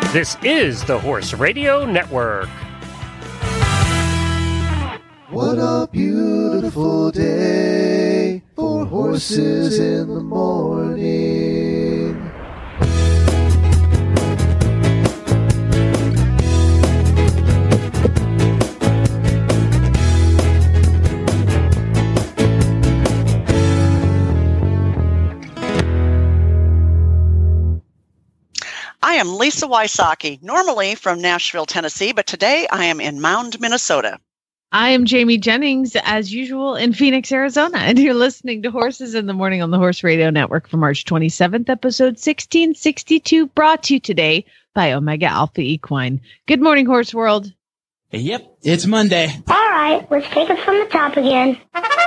This is the Horse Radio Network. What a beautiful day for horses in the morning. I am Lisa Wysocki, normally from Nashville, Tennessee, but today I am in Mound, Minnesota. I am Jamie Jennings, as usual, in Phoenix, Arizona, and you're listening to Horses in the Morning on the Horse Radio Network for March 27th, episode 1662, brought to you today by Omega Alpha Equine. Good morning, Horse World. Yep, it's Monday. All right, let's take it from the top again.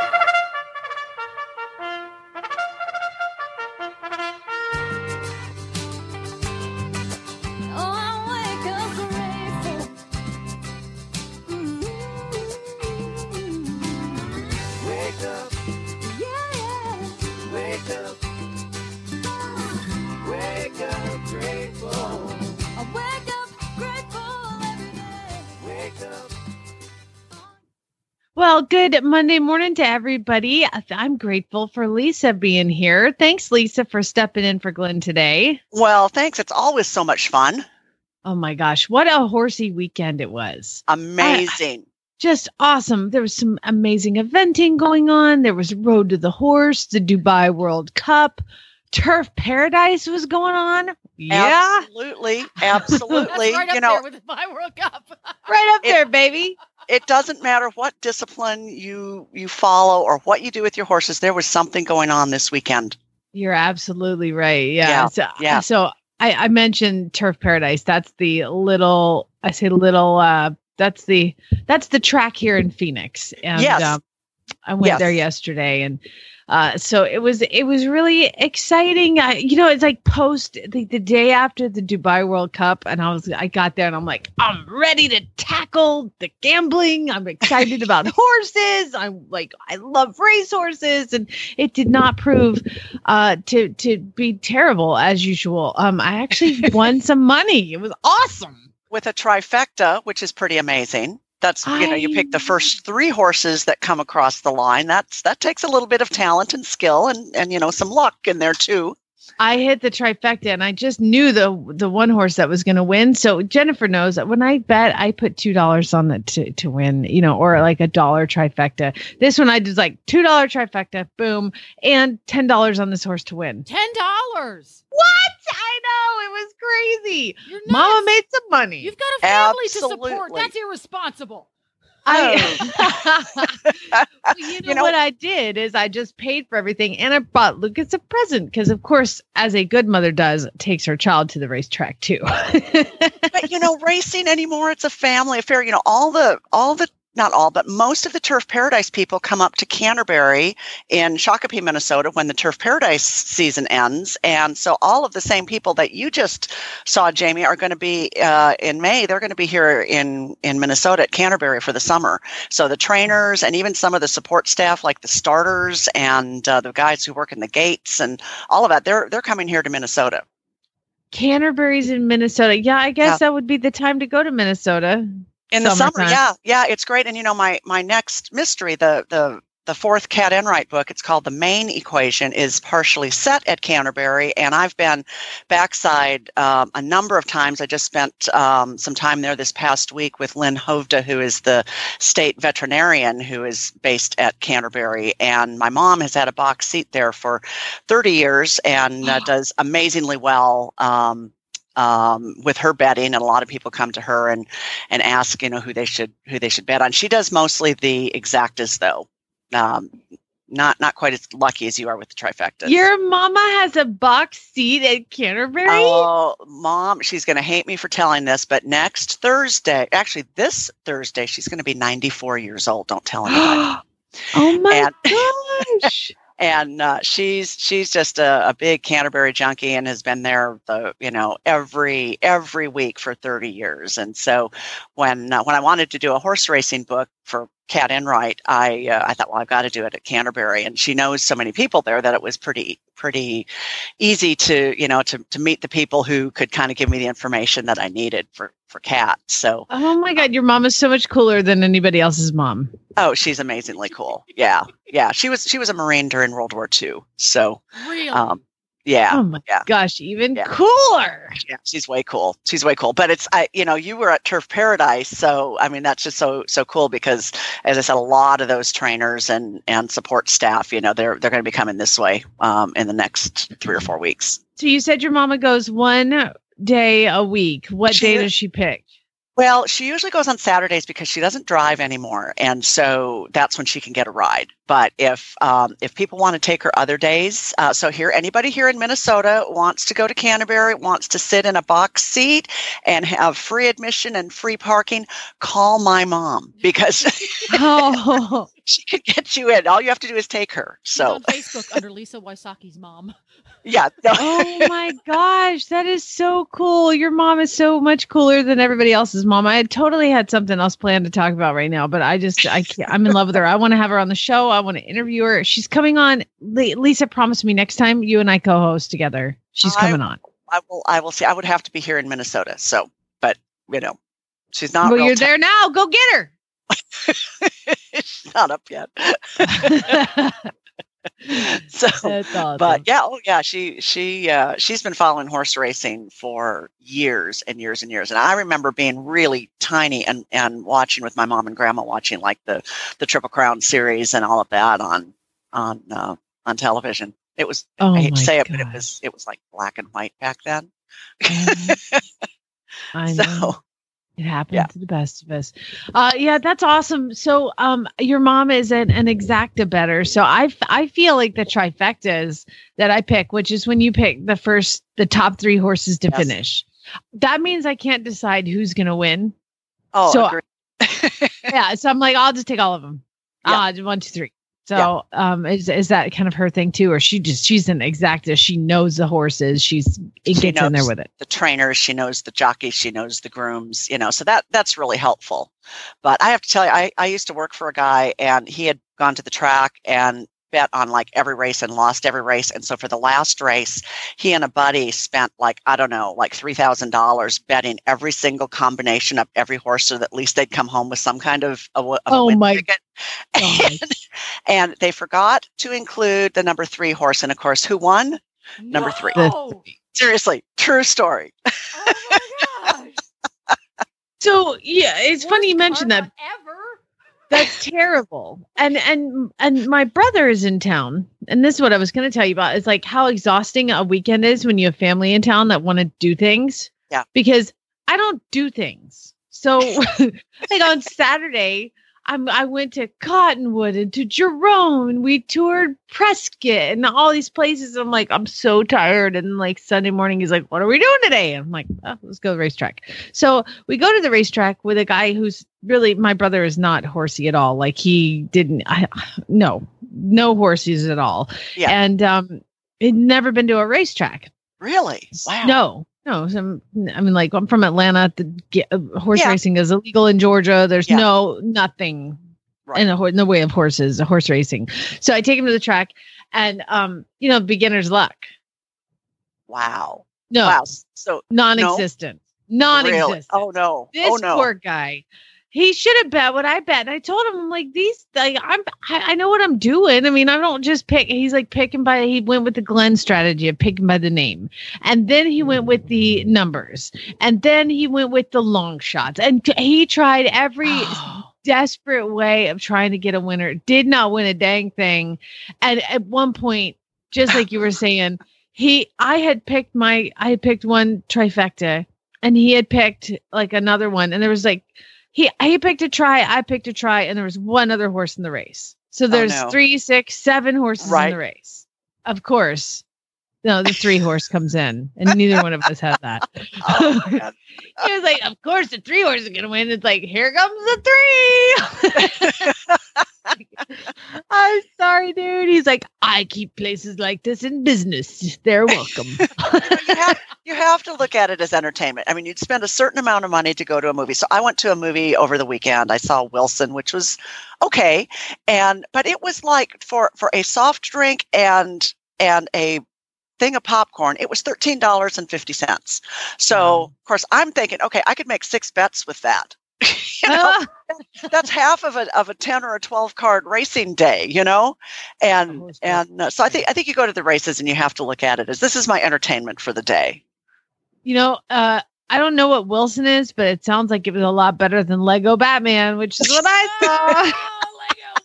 Well, good Monday morning to everybody. I'm grateful for Lisa being here. Thanks, Lisa, for stepping in for Glenn today. Well, thanks. It's always so much fun. Oh, my gosh. What a horsey weekend it was. Amazing. Just awesome. There was some amazing eventing going on. There was Road to the Horse, the Dubai World Cup. Turf Paradise was going on. Yeah. Absolutely. Right up there with the Dubai World Cup. Right up there, baby. It doesn't matter what discipline you follow or what you do with your horses. There was something going on this weekend. You're absolutely right. Yeah. So I mentioned Turf Paradise. That's the little, that's the track here in Phoenix. And yes. I went there yesterday, and so it was really exciting. It's like post the day after the Dubai World Cup, and I got there and I'm like, I'm ready to tackle the gambling. I'm excited about horses. I love race horses, and it did not prove to be terrible as usual. I actually won some money. It was awesome with a trifecta, which is pretty amazing. That's, you pick the first three horses that come across the line. That takes a little bit of talent and skill and some luck in there too. I hit the trifecta, and I just knew the one horse that was going to win. So Jennifer knows that when I bet, I put $2 on it to win, or like $1 trifecta. This one I did like $2 trifecta, boom, and $10 on this horse to win. $10. What? I know, it was crazy. Mama made some money. You've got a family Absolutely. to support. That's irresponsible. What I did is I just paid for everything, and I bought Lucas a present because, of course, as a good mother does, takes her child to the racetrack too. But racing anymore, it's a family affair. Not all, but most of the Turf Paradise people come up to Canterbury in Shakopee, Minnesota, when the Turf Paradise season ends. And so all of the same people that you just saw, Jamie, are going to be in May. They're going to be here in Minnesota at Canterbury for the summer. So the trainers and even some of the support staff, like the starters and the guys who work in the gates and all of that, they're coming here to Minnesota. Canterbury's in Minnesota. Yeah, I guess that would be the time to go to Minnesota. In the summer, yeah, it's great. And my next mystery, the fourth Cat Enright book, it's called The Main Equation, is partially set at Canterbury, and I've been backside a number of times. I just spent some time there this past week with Lynn Hovda, who is the state veterinarian who is based at Canterbury, and my mom has had a box seat there for 30 years and does amazingly well. With her betting, and a lot of people come to her and ask, who they should bet on. She does mostly the exactas, though. Not quite as lucky as you are with the trifectas. Your mama has a box seat at Canterbury? Oh, Mom, she's going to hate me for telling this, but this Thursday, she's going to be 94 years old. Don't tell anybody. Oh my gosh. And she's just a big Canterbury junkie and has been there every week for 30 years. And so when I wanted to do a horse racing book for Cat Enright, I thought, well, I've got to do it at Canterbury, and she knows so many people there that it was pretty easy to to meet the people who could kind of give me the information that I needed for Cat. So, oh my God, your mom is so much cooler than anybody else's mom. Oh, she's amazingly cool. Yeah. She was a Marine during World War II. So, really. Yeah. Oh my gosh, even Yeah. cooler. Yeah, she's way cool. But it's you were at Turf Paradise, so I mean that's just so cool because, as I said, a lot of those trainers and support staff, they're going to be coming this way in the next 3 or 4 weeks. So you said your mama goes one day a week. What day does she pick? Well, she usually goes on Saturdays because she doesn't drive anymore, and so that's when she can get a ride. But if people want to take her other days, so anybody here in Minnesota wants to go to Canterbury, wants to sit in a box seat and have free admission and free parking, call my mom because she could get you in. All you have to do is take her. She's So on Facebook under Lisa Wysocki's mom. yeah. No. Oh my gosh, that is so cool. Your mom is so much cooler than everybody else's mom. I had totally had something else planned to talk about right now, but I can't. I'm in love with her. I want to have her on the show. I want to interview her. She's coming on. Lisa promised me next time you and I co-host together. She's coming on. I will see. I would have to be here in Minnesota. So, but she's not. Well, real you're there now. Go get her. She's not up yet. So, That's awesome. but she's been following horse racing for years and years and years. And I remember being really tiny and watching with my mom and grandma, watching like the Triple Crown series and all of that on television. It was, I hate to say it, but it was like black and white back then. I know. It happens to the best of us. That's awesome. So your mom is an exacta bettor. So I feel like the trifectas that I pick, which is when you pick the top 3 horses to finish. That means I can't decide who's going to win. Oh, so, agreed. So I'm like, I'll just take all of them. 1, 2, 3. So is that kind of her thing too? Or she's an exacta. She knows the horses. She gets in there with it. The trainers, she knows the jockeys, she knows the grooms, so that's really helpful. But I have to tell you, I used to work for a guy and he had gone to the track and bet on like every race and lost every race. And so for the last race, he and a buddy spent like $3,000 betting every single combination of every horse so that at least they'd come home with some kind of a win ticket. And they forgot to include the number 3 horse. And of course, who won? Number 3. Seriously, true story. Oh my gosh. So it's funny you mentioned that. Ever. That's terrible. And my brother is in town. And this is what I was going to tell you about. It's like how exhausting a weekend is when you have family in town that want to do things. Yeah. Because I don't do things. So like on Saturday, I went to Cottonwood and to Jerome and we toured Prescott and all these places. I'm like, I'm so tired. And like Sunday morning, he's like, what are we doing today? And I'm like, let's go to the racetrack. So we go to the racetrack with a guy who's really, my brother is not horsey at all. Like he didn't, no horses at all. Yeah. And he'd never been to a racetrack. Really? Wow. No. So, I mean, like I'm from Atlanta. Horse racing is illegal in Georgia. There's nothing in the way of horse racing. So I take him to the track, and beginner's luck. Wow. No. Wow. So non-existent. Non-existent. Really? Oh no. This poor guy. He should have bet what I bet. And I told him, I'm like, I know what I'm doing. I mean, I don't just pick. He's like he went with the Glenn strategy of picking by the name. And then he went with the numbers. And then he went with the long shots. And he tried every desperate way of trying to get a winner. Did not win a dang thing. And at one point, just like you were saying, I had picked one trifecta and he had picked like another one. And there was like, he picked a try, I picked a try, and there was one other horse in the race. So there's 3, 6, 7 horses in the race. Of course, the 3 horse comes in, and neither one of us had that. He was like, of course, the 3 horse is going to win. It's like, here comes the 3. I'm so sorry, dude. He's like, I keep places like this in business. They're welcome. You have to look at it as entertainment. I mean, you'd spend a certain amount of money to go to a movie. So I went to a movie over the weekend. I saw Wilson, which was okay. But it was like for a soft drink and a thing of popcorn, it was $13.50. So of course I'm thinking, okay, I could make 6 bets with that. That's half of a 10 or a 12 card racing day, and so I think you go to the races and you have to look at it as this is my entertainment for the day. I don't know what Wilson is, but it sounds like it was a lot better than Lego Batman, which is what I saw. Lego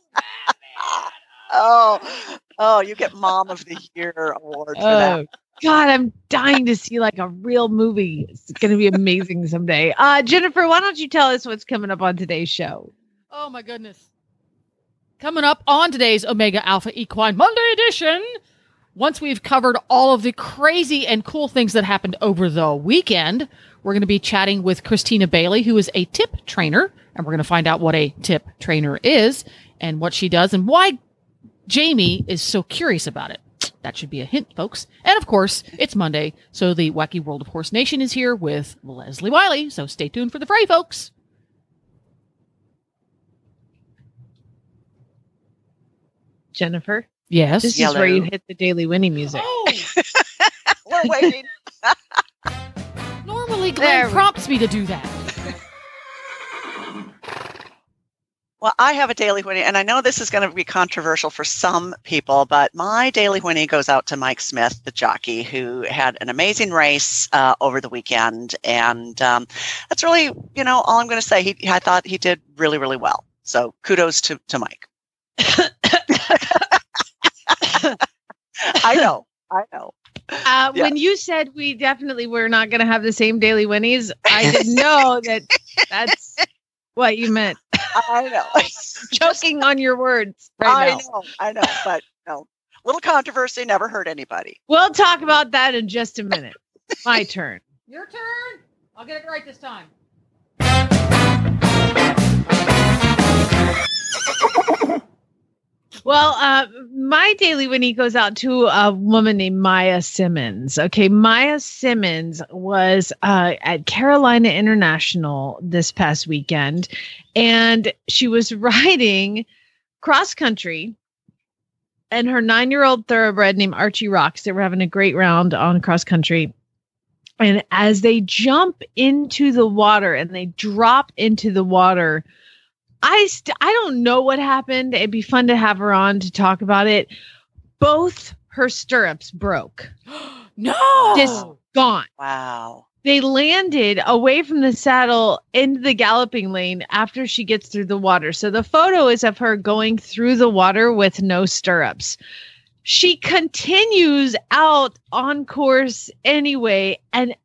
Batman. Oh, you get Mom of the Year award for that. God, I'm dying to see like a real movie. It's going to be amazing someday. Jennifer, why don't you tell us what's coming up on today's show? Oh my goodness. Coming up on today's Omega Alpha Equine Monday edition, once we've covered all of the crazy and cool things that happened over the weekend, we're going to be chatting with Christina Bailey, who is a tip trainer, and we're going to find out what a tip trainer is and what she does and why Jamie is so curious about it. That should be a hint, folks. And of course, it's Monday, so the Wacky World of Horse Nation is here with Leslie Wiley. So stay tuned for the fray, folks. Jennifer? Yes? This is where you hit the Daily Winnie music. Oh! We're waiting. Normally, Glenn prompts me to do that. Well, I have a Daily Whinny, and I know this is going to be controversial for some people, but my Daily Whinny goes out to Mike Smith, the jockey, who had an amazing race over the weekend. And that's really, all I'm going to say. I thought he did really, really well. So kudos to Mike. I know. When you said we definitely were not going to have the same Daily Winnies, I didn't know that's what you meant. I know. Choking on your words right now. I know. But little controversy never hurt anybody. We'll talk about that in just a minute. My turn. Your turn. I'll get it right this time. Well, my Daily Winnie goes out to a woman named Maya Simmons. Okay, Maya Simmons was at Carolina International this past weekend, and she was riding cross country, and her 9-year-old thoroughbred named Archie Rocks. They were having a great round on cross country. And as they jump into the water and they drop into the water, I don't know what happened. It'd be fun to have her on to talk about it. Both her stirrups broke. No! Just gone. Wow. They landed away from the saddle into the galloping lane after she gets through the water. So the photo is of her going through the water with no stirrups. She continues out on course anyway and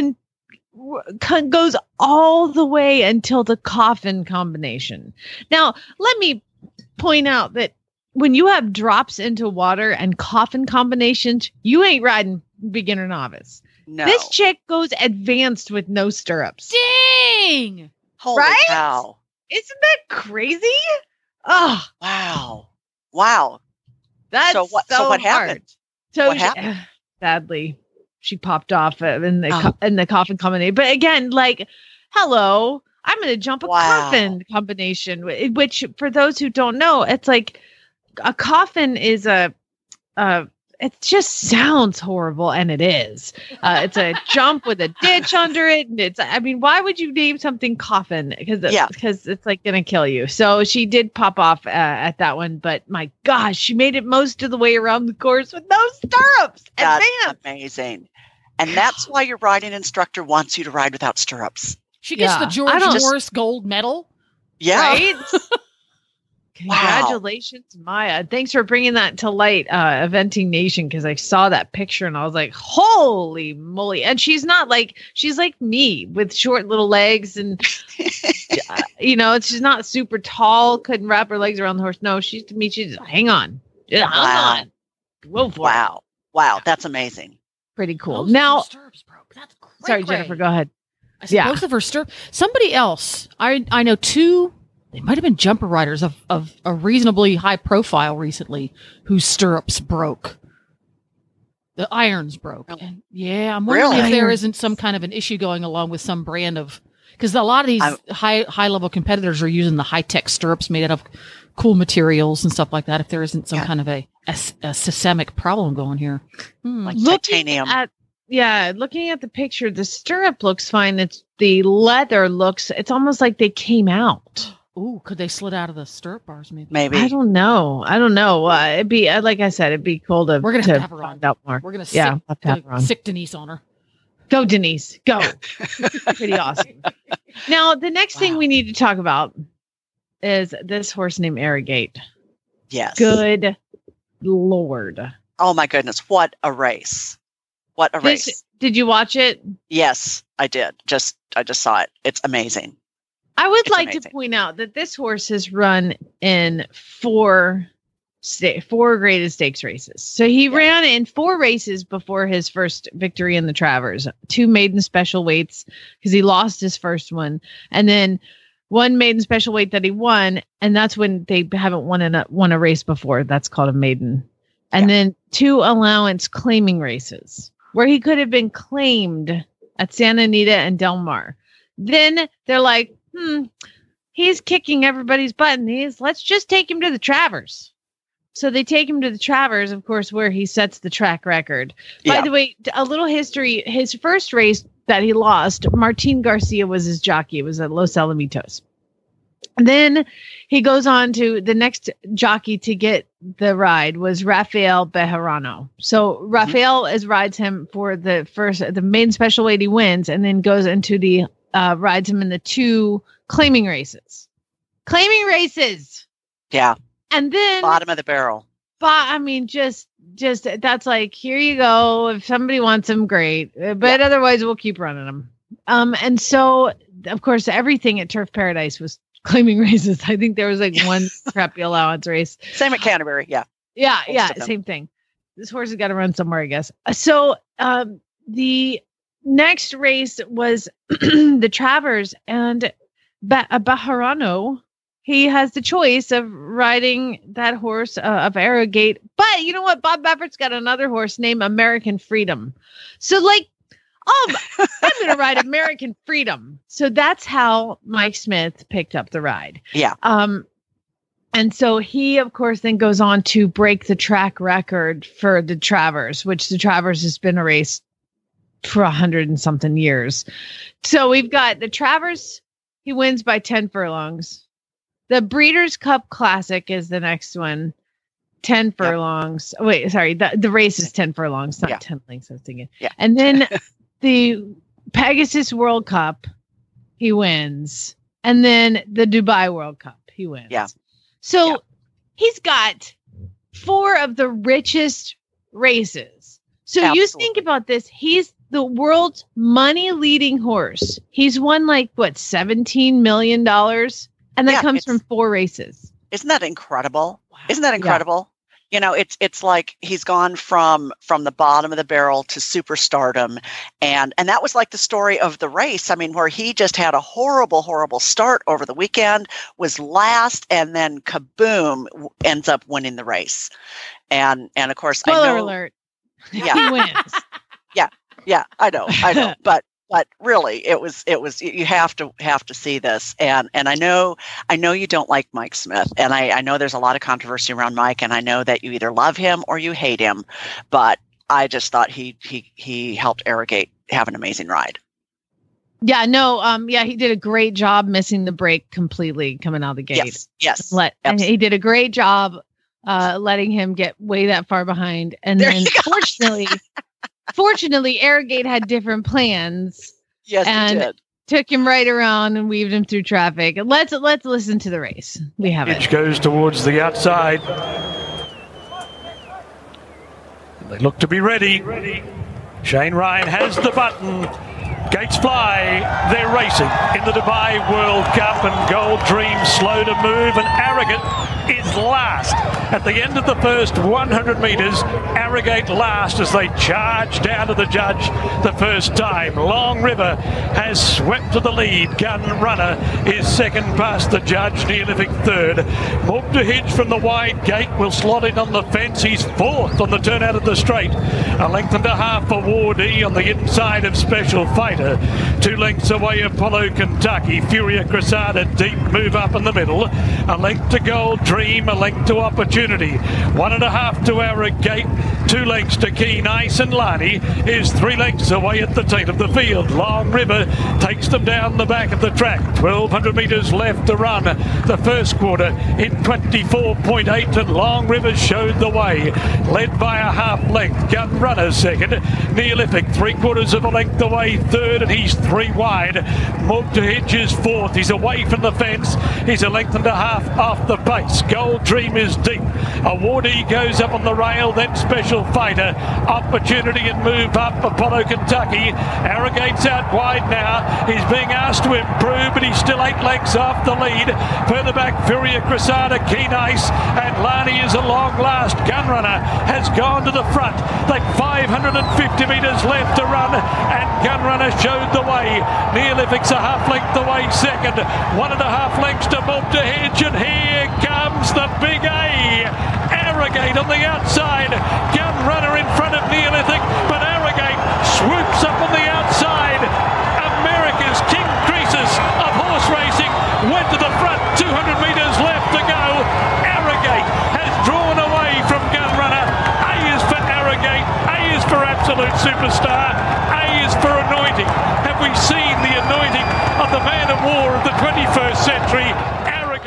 goes all the way until the coffin combination. Now, let me point out that when you have drops into water and coffin combinations, you ain't riding beginner novice. No. This chick goes advanced with no stirrups. Dang! Holy right? cow. Isn't that crazy? Oh, wow. that's so what hard. happened? So What happened? Sadly, she popped off in the coffin combination. But again, like, hello, I'm going to jump a coffin combination, which for those who don't know, it's like a coffin is it just sounds horrible, and it is. It's a jump with a ditch under it, and why would you name something coffin? Because it's like going to kill you. So she did pop off at that one, but my gosh, she made it most of the way around the course with no stirrups. That's Advanced. amazing. And that's why your riding instructor wants you to ride without stirrups. She gets the George Morris gold medal. Yeah. Right? Congratulations, Maya. Thanks for bringing that to light, Eventing Nation, because I saw that picture and I was like, holy moly. And she's like me with short little legs and, she's not super tall, couldn't wrap her legs around the horse. No, she's hang on. Hang on. Go for it. Wow. That's amazing. Pretty cool. Most now, of her stirrups broke. That's great. Sorry, Jennifer, go ahead. I said both of her stirrups. Somebody else. I know two they might have been jumper riders of a reasonably high profile recently whose stirrups broke. The irons broke. And yeah, I'm wondering if there isn't some kind of an issue going along with some brand of, because a lot of these high level competitors are using the high tech stirrups made out of cool materials and stuff like that. If there isn't some kind of a systemic problem going here, like titanium. Looking at the picture, the stirrup looks fine. It's the leather looks. It's almost like they came out. Ooh, could they slid out of the stirrup bars? Maybe. I don't know. It'd be like I said. It'd be cool to. We're gonna have her on. Out more. We're gonna have her on. Sick Denise on her. Go Denise. Go. Pretty awesome. Now the next thing we need to talk about is this horse named Arrogate. Yes. Good Lord. Oh my goodness! What a race! What a race! Did you watch it? Yes, I did. I just saw it. It's amazing. I would like to point out that this horse has run in four graded stakes races. So he ran in 4 races before his first victory in the Travers. 2 maiden special weights because he lost his first one, and then 1 maiden special weight that he won, and that's when they haven't won a race before. That's called a maiden. And then 2 allowance claiming races where he could have been claimed at Santa Anita and Del Mar. Then they're like, he's kicking everybody's butt in these. Let's just take him to the Travers. So they take him to the Travers, of course, where he sets the track record. By the way, a little history. His first race that he lost, Martin Garcia was his jockey. It was at Los Alamitos. Then he goes on to the next jockey to get the ride was Rafael Bejarano. So Rafael rides him for the main special weight he wins, and then goes into the rides him in the 2 claiming races. Yeah. And then bottom of the barrel. I mean, just that's like, here you go. If somebody wants them, great. But otherwise, we'll keep running them. And so, of course, everything at Turf Paradise was claiming races. I think there was like 1 crappy allowance race. Same at Canterbury. Yeah. Same thing. This horse has got to run somewhere, I guess. So the next race was the Travers, and Bejarano. He has the choice of riding that horse of Arrogate. But you know what? Bob Baffert's got another horse named American Freedom. So like, I'm going to ride American Freedom. So that's how Mike Smith picked up the ride. Yeah. And so he, of course, then goes on to break the track record for the Travers, which the Travers has been a race for 100 and something years. So we've got the Travers. He wins by 10 furlongs. The Breeders' Cup Classic is the next one. 10 furlongs. Wait, sorry. The race is 10 furlongs, not 10 lengths. I was thinking. Yeah. And then the Pegasus World Cup, he wins. And then the Dubai World Cup, he wins. Yeah. So he's got 4 of the richest races. So you think about this. He's the world's money leading horse. He's won like, $17 million? And that comes from 4 races. Isn't that incredible? Wow. Isn't that incredible? Yeah. You know, it's like he's gone from the bottom of the barrel to superstardom. And that was like the story of the race. I mean, where he just had a horrible start over the weekend, was last, and then kaboom, ends up winning the race. And of course, spoiler alert. Yeah. He wins. Yeah, I know. But really, it was. You have to see this, and I know you don't like Mike Smith, and I know there's a lot of controversy around Mike, and I know that you either love him or you hate him, but I just thought he helped Arrogate have an amazing ride. Yeah, no, he did a great job missing the break completely coming out of the gate. Yes, and he did a great job letting him get way that far behind, and then Fortunately, Arrogate had different plans. Yes, and he did. Took him right around and weaved him through traffic. Let's listen to the race. We have it. Which goes towards the outside. They look to be ready. Shane Ryan has the button. Gates fly. They're racing in the Dubai World Cup, and Gold Dream slow to move, and Arrogate is last. At the end of the first 100 metres, Arrogate last as they charge down to the judge the first time. Long River has swept to the lead. Gun Runner is second past the judge. Neolithic third. Multahidge from the wide gate will slot in on the fence. He's fourth on the turn out of the straight. A length and a half for Wardee on the inside of Special Fighter. 2 lengths away Apollo Kentucky. Furia Cressada deep move up in the middle. A length to Gold Dream. A length to Opportunity. 1.5 to Arrogate. 2 lengths to Keen Ice, and Lani is 3 lengths away at the tail of the field. Long River takes them down the back of the track. 1,200 metres left to run. The first quarter in 24.8, and Long River showed the way. Led by a half length. Gun Runner second. Neolithic 3/4 of a length away third, and he's 3 wide. Multahidge is fourth. He's away from the fence. He's a length and a half off the pace. Gold Dream is deep. Awardee goes up on the rail, then Special Fighter. Opportunity and move up. Apollo Kentucky. Arrogate's out wide now. He's being asked to improve, but he's still 8 lengths off the lead. Further back, Furia Cressada, Keen Ice, and Lani is a long last. Gunrunner has gone to the front. Like 550 metres left to run, and Gunrunner showed the way. Neolithic's a half length away second. 1.5 lengths to Multahidge, and here comes the big A. Arrogate on the outside. Gunrunner in front of Neolithic, but Arrogate swoops up on the outside. America's King Croesus of horse racing went to the front. 200 metres left to go. Arrogate has drawn away from Gunrunner. A is for Arrogate. A is for Absolute Superstar. A is for Anointing. Have we seen the anointing of the man of war of the 21st century? Arrogate.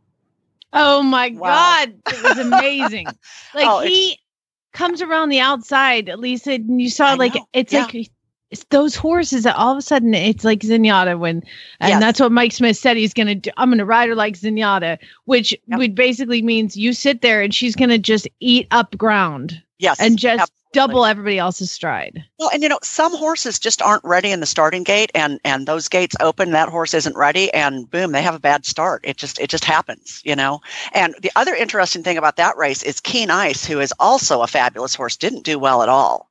Oh my God. It was amazing. He comes around the outside, Lisa, and you saw like it's those horses that all of a sudden it's like Zenyatta that's what Mike Smith said he's gonna do. I'm gonna ride her like Zenyatta, which would basically means you sit there and she's gonna just eat up ground. Yes. And just double everybody else's stride. Well, and some horses just aren't ready in the starting gate, and those gates open, that horse isn't ready, and boom, they have a bad start. It just happens, And the other interesting thing about that race is Keen Ice, who is also a fabulous horse, didn't do well at all.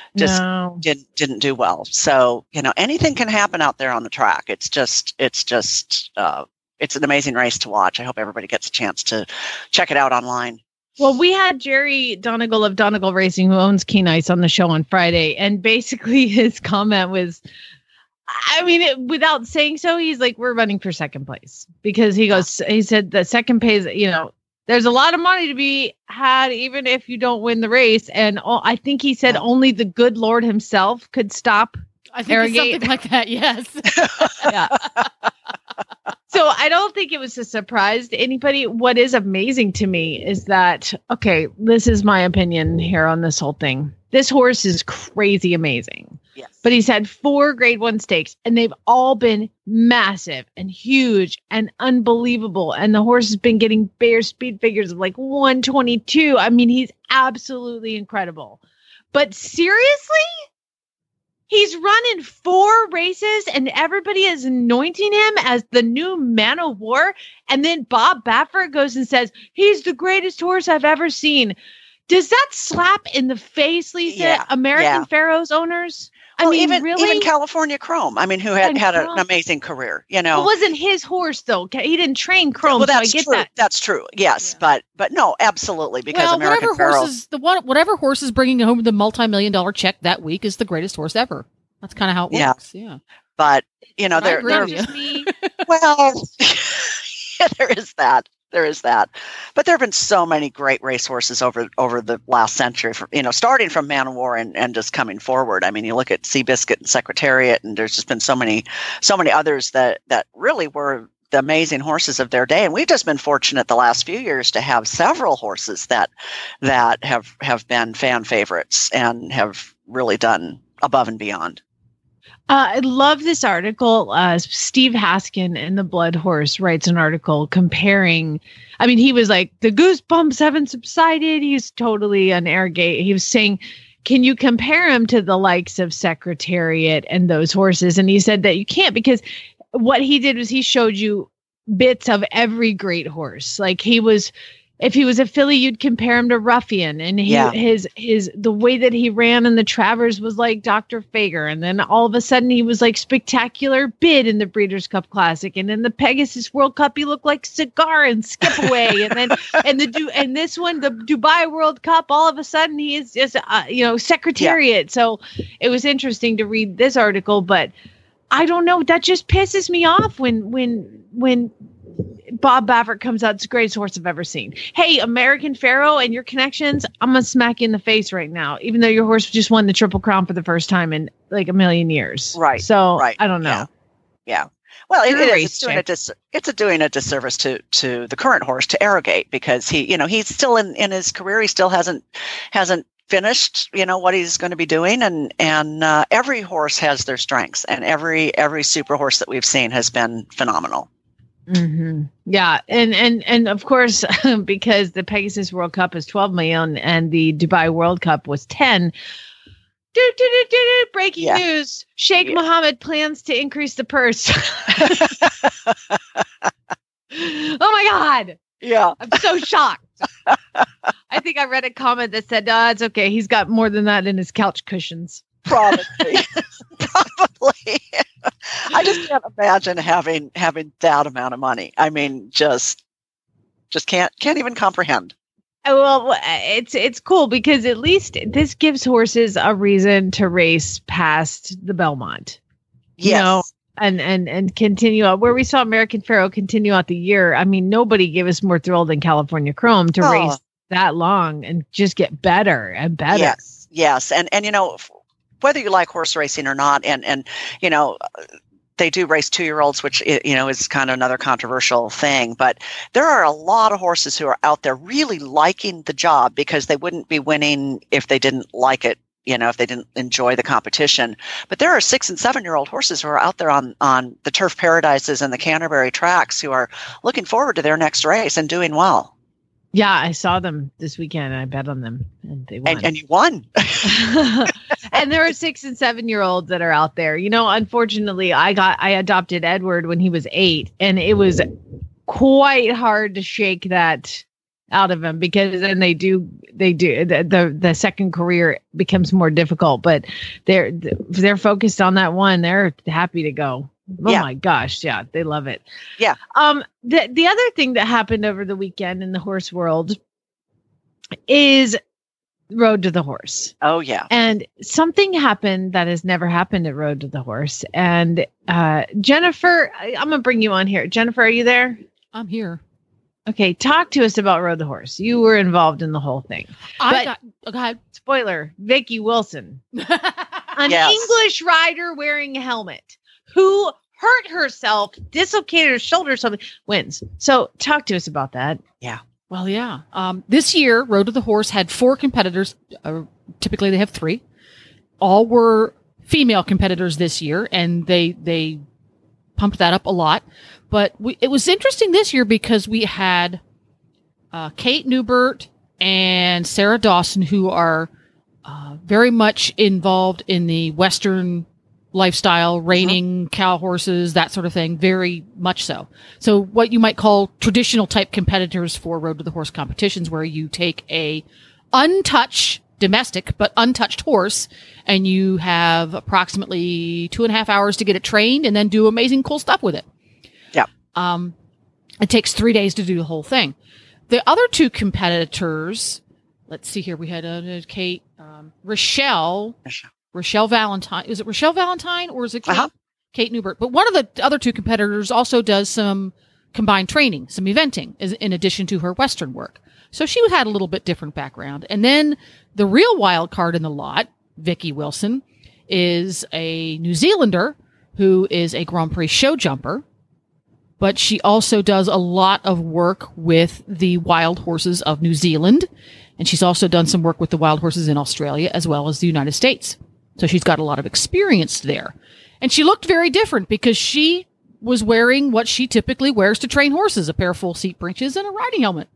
Didn't do well. So, anything can happen out there on the track. It's an amazing race to watch. I hope everybody gets a chance to check it out online. Well, we had Jerry Donegal of Donegal Racing, who owns Keen Ice, on the show on Friday. And basically his comment was, without saying so, he's like, we're running for second place. Because he said the second place, there's a lot of money to be had, even if you don't win the race. And I think he said only the good Lord himself could stop I think Arrogate. It's something like that, yes. Yeah. So I don't think it was a surprise to anybody. What is amazing to me is that, okay, this is my opinion here on this whole thing. This horse is crazy amazing. Yes. But he's had 4 Grade 1 stakes, and they've all been massive and huge and unbelievable. And the horse has been getting bare speed figures of like 122. I mean, he's absolutely incredible. But seriously? He's running 4 races and everybody is anointing him as the new man of war. And then Bob Baffert goes and says, he's the greatest horse I've ever seen. Does that slap in the face, Lisa, American Pharaohs owners? Even California Chrome, who had an amazing career, It wasn't his horse, though. He didn't train Chrome, well, that's so I get true. that. That's true, yes. Yeah. But no, absolutely, because American Pharaohs... whatever horse is bringing home the multi-million-dollar check that week is the greatest horse ever. That's kind of how it works, yeah. But, they're just me. Well, there is that. There is that. But there have been so many great racehorses over the last century, starting from Man of War and just coming forward. You look at Seabiscuit and Secretariat, and there's just been so many others that really were the amazing horses of their day. And we've just been fortunate the last few years to have several horses that have been fan favorites and have really done above and beyond. I love this article. Steve Haskin in The Blood Horse writes an article comparing. He was like, the goosebumps haven't subsided. He's totally an Arrogate. He was saying, can you compare him to the likes of Secretariat and those horses? And he said that you can't, because what he did was he showed you bits of every great horse. Like if he was a filly, you'd compare him to Ruffian, and the way that he ran in the Travers was like Dr. Fager. And then all of a sudden he was like Spectacular Bid in the Breeders' Cup Classic. And in the Pegasus World Cup, he looked like Cigar and Skip Away. And then, and this one, the Dubai World Cup, all of a sudden he is just, Secretariat. Yeah. So it was interesting to read this article, but I don't know. That just pisses me off when Bob Baffert comes out. It's the greatest horse I've ever seen. Hey, American Pharoah and your connections, I'm going to smack you in the face right now, even though your horse just won the Triple Crown for the first time in like a million years. Right. So I don't know. Yeah. Well, it's doing a disservice to the current horse, to Arrogate, because he's still in his career. He still hasn't finished, what he's going to be doing. And every horse has their strengths, and every super horse that we've seen has been phenomenal. Mm-hmm. Yeah. And of course, because the Pegasus World Cup is 12 million and the Dubai World Cup was 10. Breaking news. Sheikh Mohammed plans to increase the purse. Oh my God. Yeah. I'm so shocked. I think I read a comment that said, it's okay. He's got more than that in his couch cushions. Probably. I just can't imagine having that amount of money. I mean, just can't even comprehend. Well, it's cool because at least this gives horses a reason to race past the Belmont. Yes. And continue out where we saw American Pharoah continue out the year. I mean, nobody gave us more thrill than California Chrome to race that long and just get better and better. Yes. And whether you like horse racing or not, and they do race 2-year-olds, which is kind of another controversial thing. But there are a lot of horses who are out there really liking the job, because they wouldn't be winning if they didn't like it. If they didn't enjoy the competition. But there are 6- and 7-year-old horses who are out there on the Turf Paradises and the Canterbury tracks who are looking forward to their next race and doing well. Yeah, I saw them this weekend and I bet on them and they won. And you won. And there are 6- and 7-year-olds that are out there. Unfortunately, I adopted Edward when he was 8, and it was quite hard to shake that out of him, because then they do the second career becomes more difficult, but they're focused on that one. They're happy to go. Oh my gosh. Yeah. They love it. Yeah. The other thing that happened over the weekend in the horse world is Road to the Horse. Oh yeah. And something happened that has never happened at Road to the Horse. And Jennifer, I'm going to bring you on here. Jennifer, are you there? I'm here. Okay, talk to us about Road to the Horse. You were involved in the whole thing. Go ahead. Spoiler, Vicky Wilson. An English rider wearing a helmet who hurt herself, dislocated her shoulder or something, wins. So talk to us about that. Yeah. Well, yeah. This year, Road to the Horse had 4 competitors. Typically, they have 3. All were female competitors this year, and they pumped that up a lot. But it was interesting this year because we had Kate Newbert and Sarah Dawson, who are very much involved in the Western lifestyle, reining cow horses, that sort of thing, very much so. So what you might call traditional type competitors for Road to the Horse competitions, where you take a untouched, domestic, but untouched horse, and you have approximately 2.5 hours to get it trained and then do amazing cool stuff with it. Yeah. It takes 3 days to do the whole thing. The other 2 competitors, let's see here. We had Kate, Rochelle Valentine. Is it Rochelle Valentine or is it Kate Newbert? But one of the other 2 competitors also does some combined training, some eventing, in addition to her Western work. So she had a little bit different background. And then the real wild card in the lot, Vicky Wilson, is a New Zealander who is a Grand Prix show jumper, but she also does a lot of work with the wild horses of New Zealand. And she's also done some work with the wild horses in Australia as well as the United States. So she's got a lot of experience there. And she looked very different because she was wearing what she typically wears to train horses, a pair of full seat breeches and a riding helmet.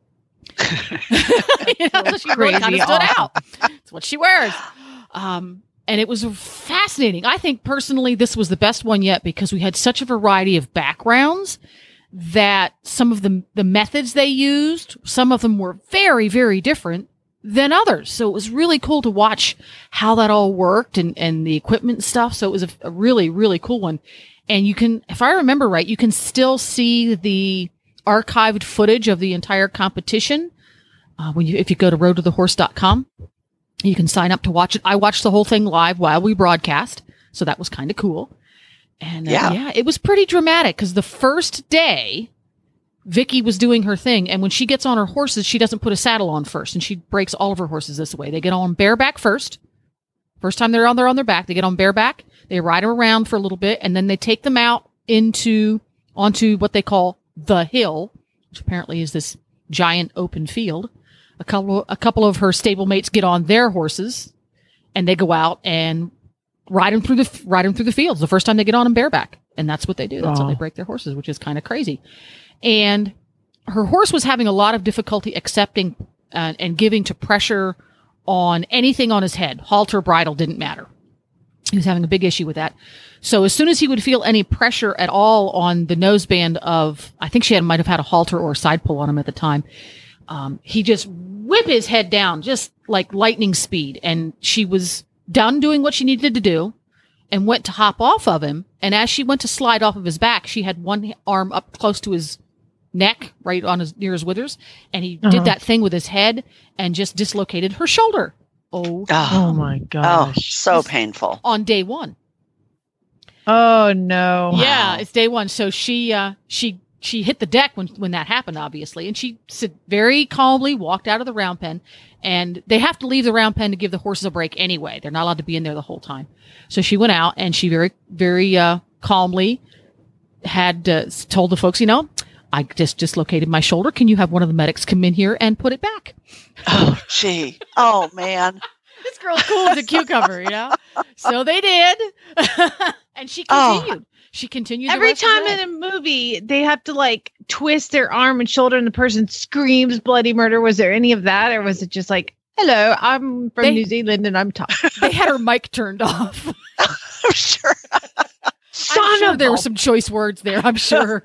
So she really kind of stood out. It's what she wears. And it was fascinating. I think personally this was the best one yet because we had such a variety of backgrounds that some of the methods they used, some of them were very, very different than others. So it was really cool to watch how that all worked and the equipment and stuff. So it was a really, really cool one. And you can, if I remember right, you can still see the archived footage of the entire competition. If you go to roadtothehorse.com, you can sign up to watch it. I watched the whole thing live while we broadcast. So that was kind of cool. And it was pretty dramatic because the first day Vicky was doing her thing. And when she gets on her horses, she doesn't put a saddle on first. And she breaks all of her horses this way. They get on bareback first. First time they're on their back, they get on bareback. They ride them around for a little bit. And then they take them out onto what they call the hill, which apparently is this giant open field. A couple of her stablemates get on their horses and they go out and ride them through the fields the first time they get on them bareback. And that's what they do. That's how they break their horses, which is kind of crazy. And her horse was having a lot of difficulty accepting and giving to pressure on anything on his head. Halter, bridle, didn't matter. He was having a big issue with that. So as soon as he would feel any pressure at all on the noseband of, I think she might have had a halter or a side pull on him at the time, he just whip his head down, just like lightning speed. And she was done doing what she needed to do and went to hop off of him. And as she went to slide off of his back, she had one arm up close to his neck, right on near his withers. And he did that thing with his head and just dislocated her shoulder. Oh my gosh. Oh, so painful. On day one. Oh no. Yeah, it's day one. So she hit the deck when that happened, obviously. And she very calmly walked out of the round pen. And they have to leave the round pen to give the horses a break anyway. They're not allowed to be in there the whole time. So she went out and she very, very calmly had told the folks, I just dislocated my shoulder. Can you have one of the medics come in here and put it back? Oh, gee. Oh, man. This girl's cool as a cucumber, So they did. And she continued. She continued. Every time in a movie, they have to twist their arm and shoulder and the person screams bloody murder. Was there any of that? Or was it just hello, I'm from New Zealand and I'm tough? They had her mic turned off. I'm sure. There were some choice words there, I'm sure.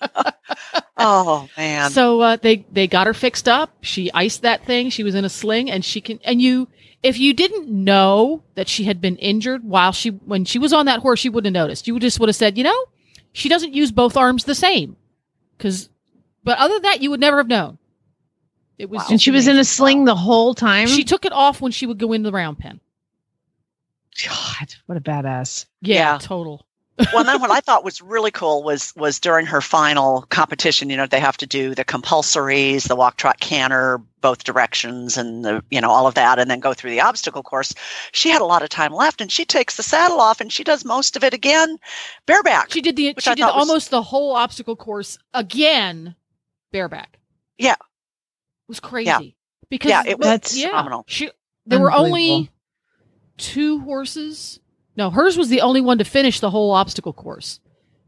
Oh, man. So they got her fixed up. She iced that thing. She was in a sling and if you didn't know that she had been injured when she was on that horse, you wouldn't have noticed. You just would have said, she doesn't use both arms the same. But other than that, you would never have known. It was, and she was in a sling the whole time. She took it off when she would go into the round pen. God, what a badass! Yeah. Total. Well, then what I thought was really cool was during her final competition, they have to do the compulsories, the walk, trot, canter, both directions and all of that, and then go through the obstacle course. She had a lot of time left and she takes the saddle off and she does most of it again bareback. She did almost the whole obstacle course again bareback. Yeah. It was crazy. Yeah. Because it was phenomenal. There were only 2 horses. No, hers was the only one to finish the whole obstacle course.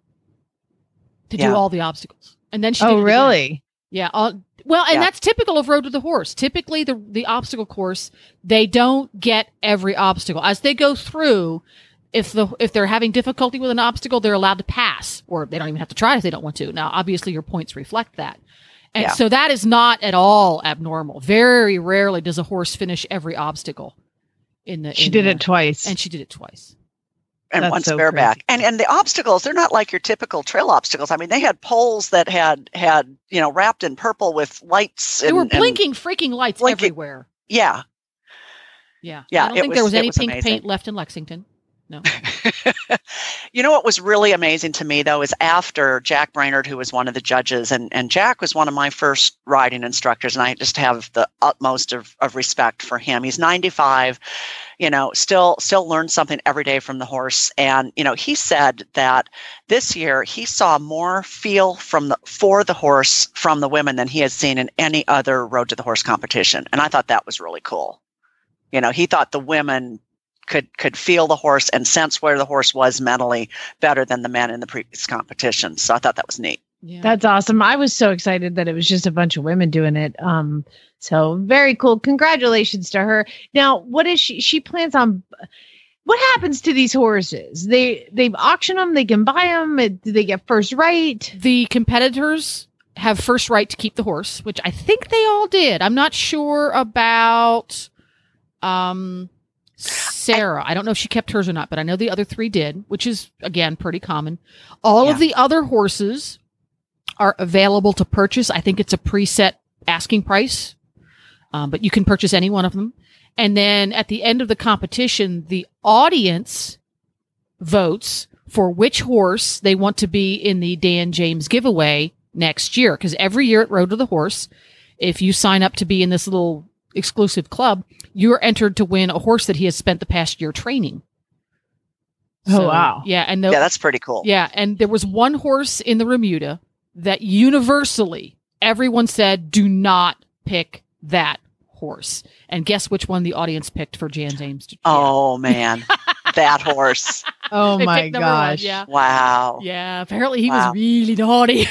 To do all the obstacles. And then she did it really? Again. Yeah. That's typical of Road to the Horse. Typically, the obstacle course, they don't get every obstacle. As they go through, if they're having difficulty with an obstacle, they're allowed to pass. Or they don't even have to try if they don't want to. Now, obviously, your points reflect that. And so that is not at all abnormal. Very rarely does a horse finish every obstacle. She did it twice. And she did it twice. And That's once so bareback. And the obstacles, they're not like your typical trail obstacles. I mean, they had poles that had wrapped in purple with lights. There were blinking freaking lights everywhere. Yeah. Yeah. Yeah. I don't think there was any pink paint left in Lexington. No. What was really amazing to me, though, is after Jack Brainerd, who was one of the judges, and Jack was one of my first riding instructors, and I just have the utmost of respect for him. He's 95, still learns something every day from the horse. And, he said that this year he saw more feel for the horse from the women than he has seen in any other Road to the Horse competition. And I thought that was really cool. He thought the women could feel the horse and sense where the horse was mentally better than the men in the previous competition. So I thought that was neat. Yeah. That's awesome. I was so excited that it was just a bunch of women doing it. So very cool. Congratulations to her. Now, what is she plans on, what happens to these horses? They auction them. They can buy them. Do they get first right? The competitors have first right to keep the horse, which I think they all did. I'm not sure about Sarah. I don't know if she kept hers or not, but I know the other 3 did, which is, again, pretty common. All of the other horses are available to purchase. I think it's a preset asking price, but you can purchase any one of them. And then at the end of the competition, the audience votes for which horse they want to be in the Dan James giveaway next year. Because every year at Road to the Horse, if you sign up to be in this little exclusive club, you're entered to win a horse that he has spent the past year training. Oh, wow. Yeah. And that's pretty cool. Yeah. And there was one horse in the Remuda that universally everyone said, do not pick that horse. And guess which one the audience picked for Jan James? Oh, man. That horse. Oh, my gosh. 1, yeah. Wow. Yeah. Apparently he was really naughty.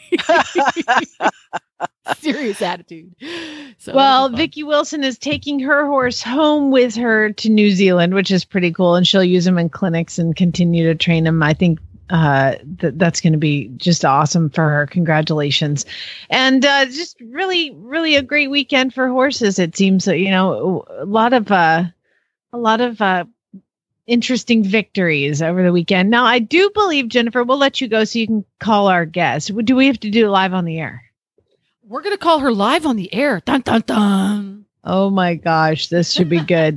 Serious attitude. So well, Vicki Wilson is taking her horse home with her to New Zealand, which is pretty cool. And she'll use him in clinics and continue to train him. I think that's going to be just awesome for her. Congratulations. And just really, really a great weekend for horses. It seems that, a lot of interesting victories over the weekend. Now, I do believe, Jennifer, we'll let you go so you can call our guest. Do we have to do it live on the air? We're going to call her live on the air. Dun, dun, dun. Oh my gosh, this should be good.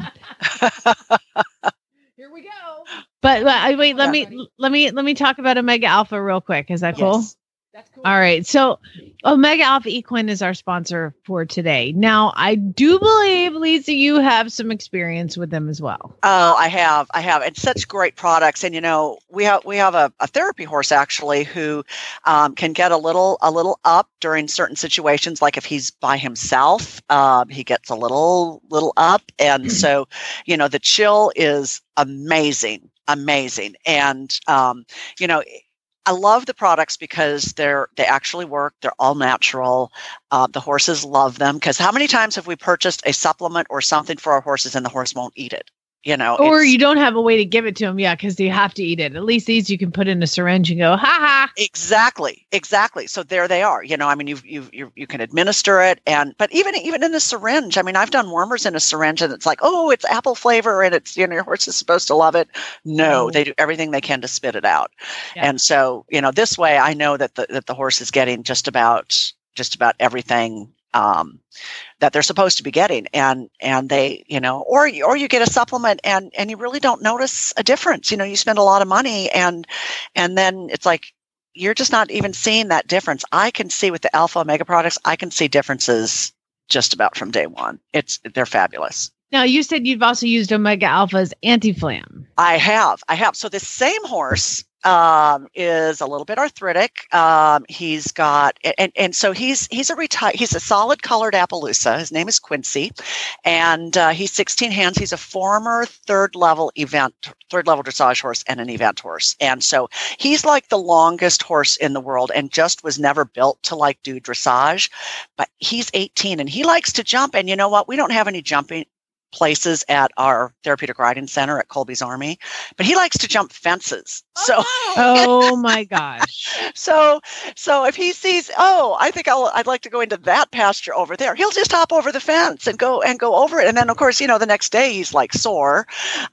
Here we go. But wait, let me talk about Omega Alpha real quick. Is that cool? Yes. That's cool. All right. So Omega Alpha Equine is our sponsor for today. Now, I do believe, Lisa, you have some experience with them as well. Oh, I have. It's such great products. And, we have a therapy horse actually who can get a little up during certain situations. Like if he's by himself, he gets a little up. And so, the chill is amazing. And, I love the products because they actually work. They're all natural. The horses love them because how many times have we purchased a supplement or something for our horses and the horse won't eat it? Or you don't have a way to give it to them. Yeah. Cause they have to eat it. At least these you can put in a syringe and go, ha ha. Exactly. So there they are. You can administer it. But even in the syringe, I've done warmers in a syringe and it's like, oh, it's apple flavor and it's, your horse is supposed to love it. No, they do everything they can to spit it out. Yeah. And so, this way I know that the horse is getting just about everything that they're supposed to be getting, and they, or you get a supplement and you really don't notice a difference. You spend a lot of money and then it's like you're just not even seeing that difference. I can see with the Alpha Omega products, I can see differences just about from day one. They're fabulous. Now, you said you've also used Omega Alpha's Anti-Flam. I have. So the same horse is a little bit arthritic. He's got, and so he's a solid colored Appaloosa. His name is Quincy, and he's 16 hands. He's a former third level dressage horse and an event horse. And so he's like the longest horse in the world and just was never built to do dressage, but he's 18 and he likes to jump. And you know what? We don't have any jumping places at our therapeutic riding center at Colby's Army, but he likes to jump fences. So, oh my gosh. So if he sees, I think I'd like to go into that pasture over there, he'll just hop over the fence and go over it. And then of course, the next day he's like sore,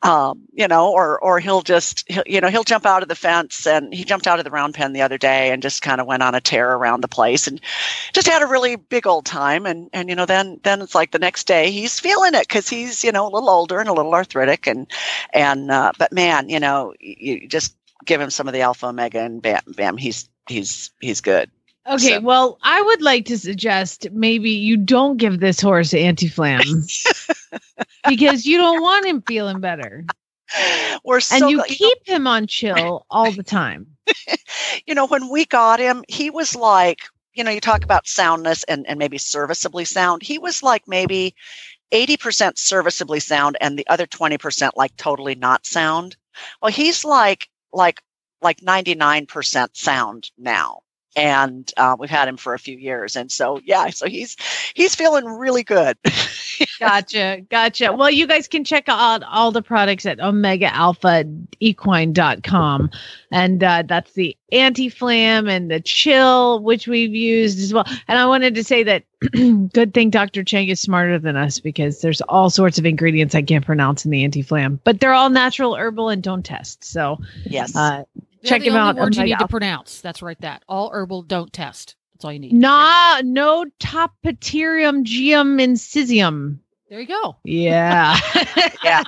or he'll jump out of the fence. And he jumped out of the round pen the other day and just kind of went on a tear around the place and just had a really big old time. And then it's like the next day he's feeling it because he's, a little older and a little arthritic but man, you just give him some of the Alpha Omega and bam, he's good. Okay. So. Well, I would like to suggest maybe you don't give this horse Anti-Flam because you don't want him feeling better. And you keep him on chill all the time. When we got him, he was like, you talk about soundness and maybe serviceably sound. He was like maybe 80% serviceably sound and the other 20% like totally not sound. Well, he's like 99% sound now. And we've had him for a few years. And so, so he's feeling really good. Gotcha. Well, you guys can check out all the products at OmegaAlphaEquine.com. And that's the anti-flam and the chill, which we've used as well. And I wanted to say that good thing Dr. Chang is smarter than us, because there's all sorts of ingredients I can't pronounce in the anti-flam, but they're all natural, herbal, and don't test. So yes, check him out. Words you need to pronounce. That's right. That all herbal, don't test. That's all you need. No Topiterium geum incisium. There you go. Yeah. Yeah.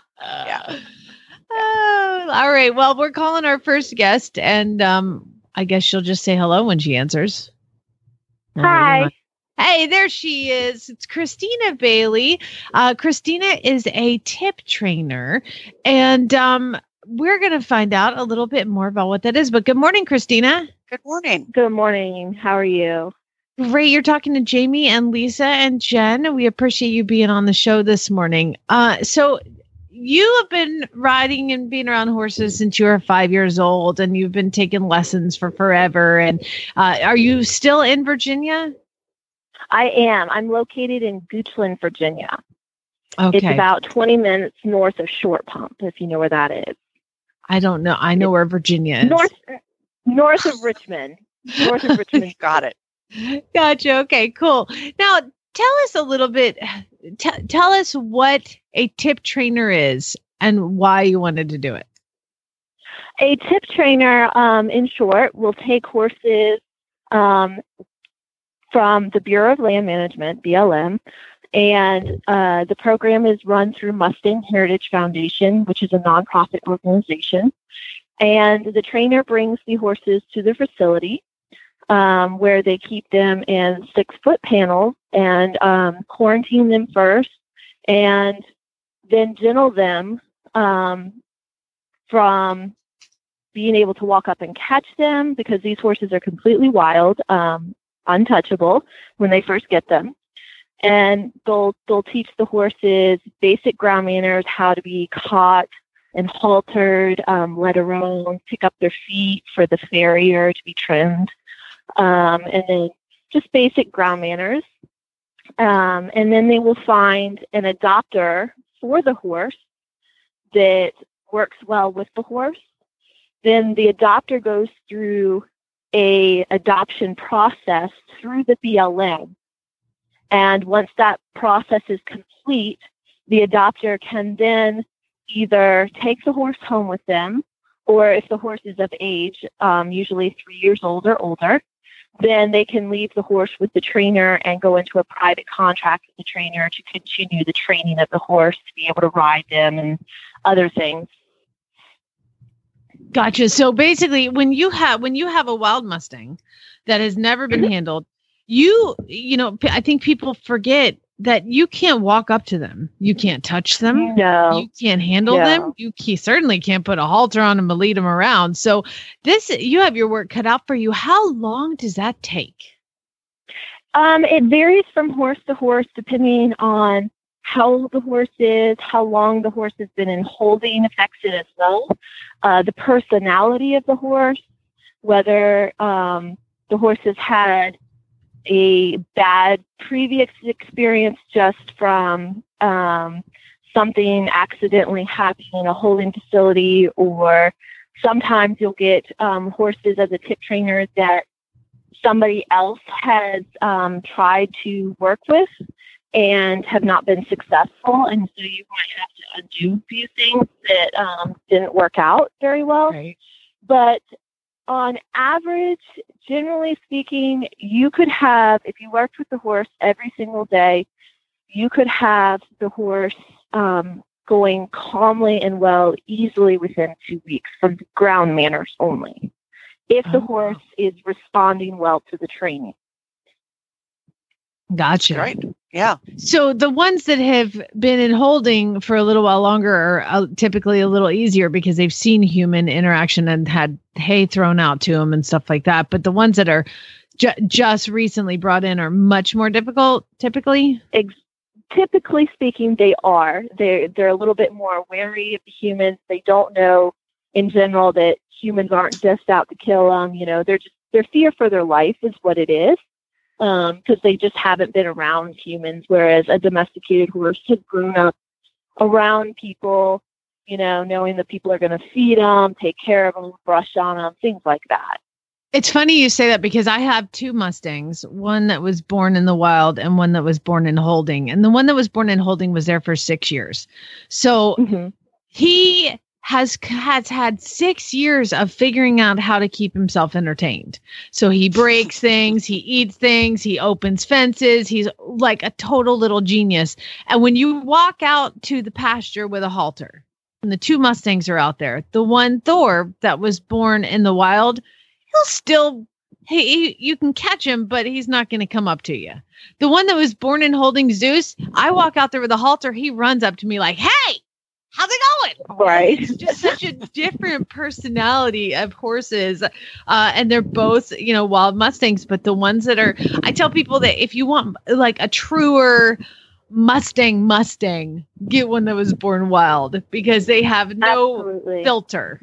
All right. Well, we're calling our first guest, and I guess she'll just say hello when she answers. Hi. Hey, there she is. It's Christina Bailey. Christina is a tip trainer, and we're going to find out a little bit more about what that is. But good morning, Christina. Good morning. Good morning. How are you? Great. You're talking to Jamie and Lisa and Jen. We appreciate you being on the show this morning. So you have been riding and being around horses since you were 5 years old, and you've been taking lessons for forever. And are you still in Virginia? I am. I'm located in Goochland, Virginia. Okay. It's about 20 minutes north of Short Pump, if you know where that is. I don't know. I know where Virginia is. North of Richmond. North of Richmond. Got it. Gotcha. Okay, cool. Now, tell us a little bit. Tell us what a tip trainer is and why you wanted to do it. A tip trainer, in short, will take horses from the Bureau of Land Management, BLM, and the program is run through Mustang Heritage Foundation, which is a nonprofit organization. And the trainer brings the horses to the facility, where they keep them in 6-foot panels and quarantine them first, and then gentle them from being able to walk up and catch them, because these horses are completely wild, untouchable when they first get them. And they'll teach the horses basic ground manners, how to be caught and haltered, let alone pick up their feet for the farrier to be trimmed. And then just basic ground manners. And then they will find an adopter for the horse that works well with the horse. Then the adopter goes through a adoption process through the BLM. And once that process is complete, the adopter can then either take the horse home with them, or if the horse is of age, usually 3 years old or older, then they can leave the horse with the trainer and go into a private contract with the trainer to continue the training of the horse to be able to ride them and other things. Gotcha. So basically, when you have a wild Mustang that has never been handled, you know, I think people forget that you can't walk up to them. You can't touch them. No. You can't handle them. You certainly can't put a halter on them and lead them around. So you have your work cut out for you. How long does that take? It varies from horse to horse, depending on how the horse is, how long the horse has been in holding affects it as well. The personality of the horse, whether the horse has had a bad previous experience just from something accidentally happening in a holding facility, or sometimes you'll get horses as a tip trainer that somebody else has tried to work with and have not been successful. And so you might have to undo a few things that didn't work out very well. Right. But on average, generally speaking, you could have, if you worked with the horse every single day, you could have the horse going calmly and well easily within 2 weeks from ground manners only, if the horse is responding well to the training. Gotcha. Right. Yeah. So the ones that have been in holding for a little while longer are typically a little easier because they've seen human interaction and had hay thrown out to them and stuff like that. But the ones that are just recently brought in are much more difficult, typically. Typically speaking, they are. They're a little bit more wary of the humans. They don't know in general that humans aren't just out to kill them. You know, their fear for their life is what it is. because they just haven't been around humans, whereas a domesticated horse has grown up around people, knowing that people are going to feed them, take care of them, brush on them, things like that. It's funny you say that because I have two Mustangs, one that was born in the wild and one that was born in holding. And the one that was born in holding was there for 6 years. So he has had 6 years of figuring out how to keep himself entertained. So he breaks things, he eats things, he opens fences. He's like a total little genius. And when you walk out to the pasture with a halter, and the two Mustangs are out there, the one Thor that was born in the wild, he'll still, you can catch him, but he's not going to come up to you. The one that was born in holding, Zeus, I walk out there with a halter, he runs up to me like, hey, how's it going? Right. It's just such a different personality of horses. And they're both, wild Mustangs, but the ones that are, I tell people that if you want like a truer Mustang, get one that was born wild because they have no filter.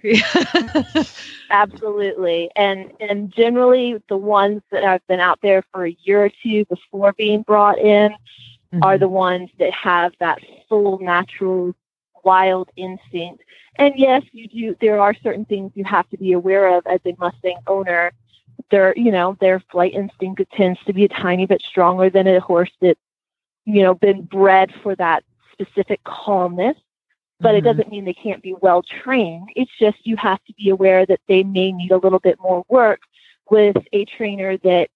Absolutely. And generally the ones that have been out there for a year or two before being brought in are the ones that have that full natural wild instinct. And yes, there are certain things you have to be aware of as a Mustang owner. Their flight instinct tends to be a tiny bit stronger than a horse that's been bred for that specific calmness, but it doesn't mean they can't be well trained. It's just you have to be aware that they may need a little bit more work with a trainer that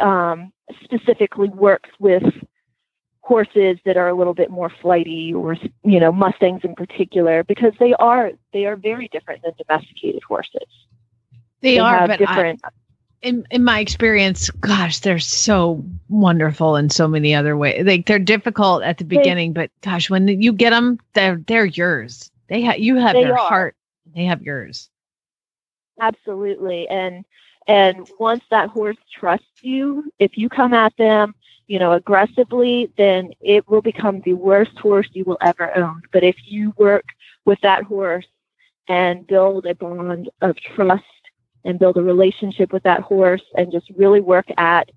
specifically works with horses that are a little bit more flighty, or Mustangs in particular, because they are very different than domesticated horses. They are, have but different. In my experience, gosh, they're so wonderful in so many other ways. Like they're difficult at the beginning, but gosh, when you get them, they're yours. You have their heart. They have yours. Absolutely. And once that horse trusts you, if you come at them, aggressively, then it will become the worst horse you will ever own. But if you work with that horse and build a bond of trust and build a relationship with that horse and just really work at,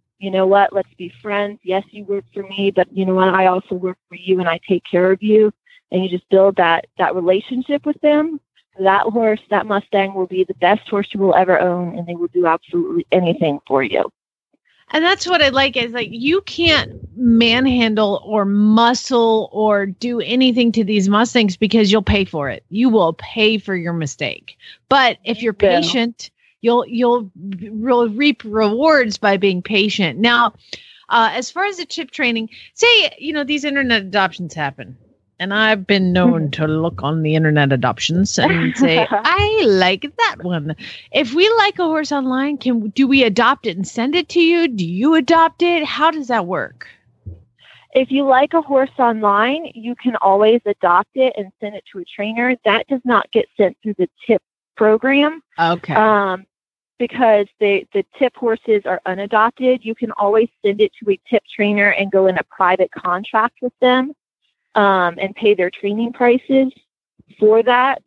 let's be friends. Yes, you work for me, but you know what? I also work for you and I take care of you. And you just build that relationship with them. That horse, that Mustang will be the best horse you will ever own, and they will do absolutely anything for you. And that's what I like is like, you can't manhandle or muscle or do anything to these Mustangs because you'll pay for it. You will pay for your mistake. But if you're patient, you'll reap rewards by being patient. Now, as far as the chip training, say, these internet adoptions happen. And I've been known to look on the internet adoptions and say, I like that one. If we like a horse online, do we adopt it and send it to you? Do you adopt it? How does that work? If you like a horse online, you can always adopt it and send it to a trainer. That does not get sent through the TIP program. Okay. Because the TIP horses are unadopted. You can always send it to a TIP trainer and go in a private contract with them. And pay their training prices for that.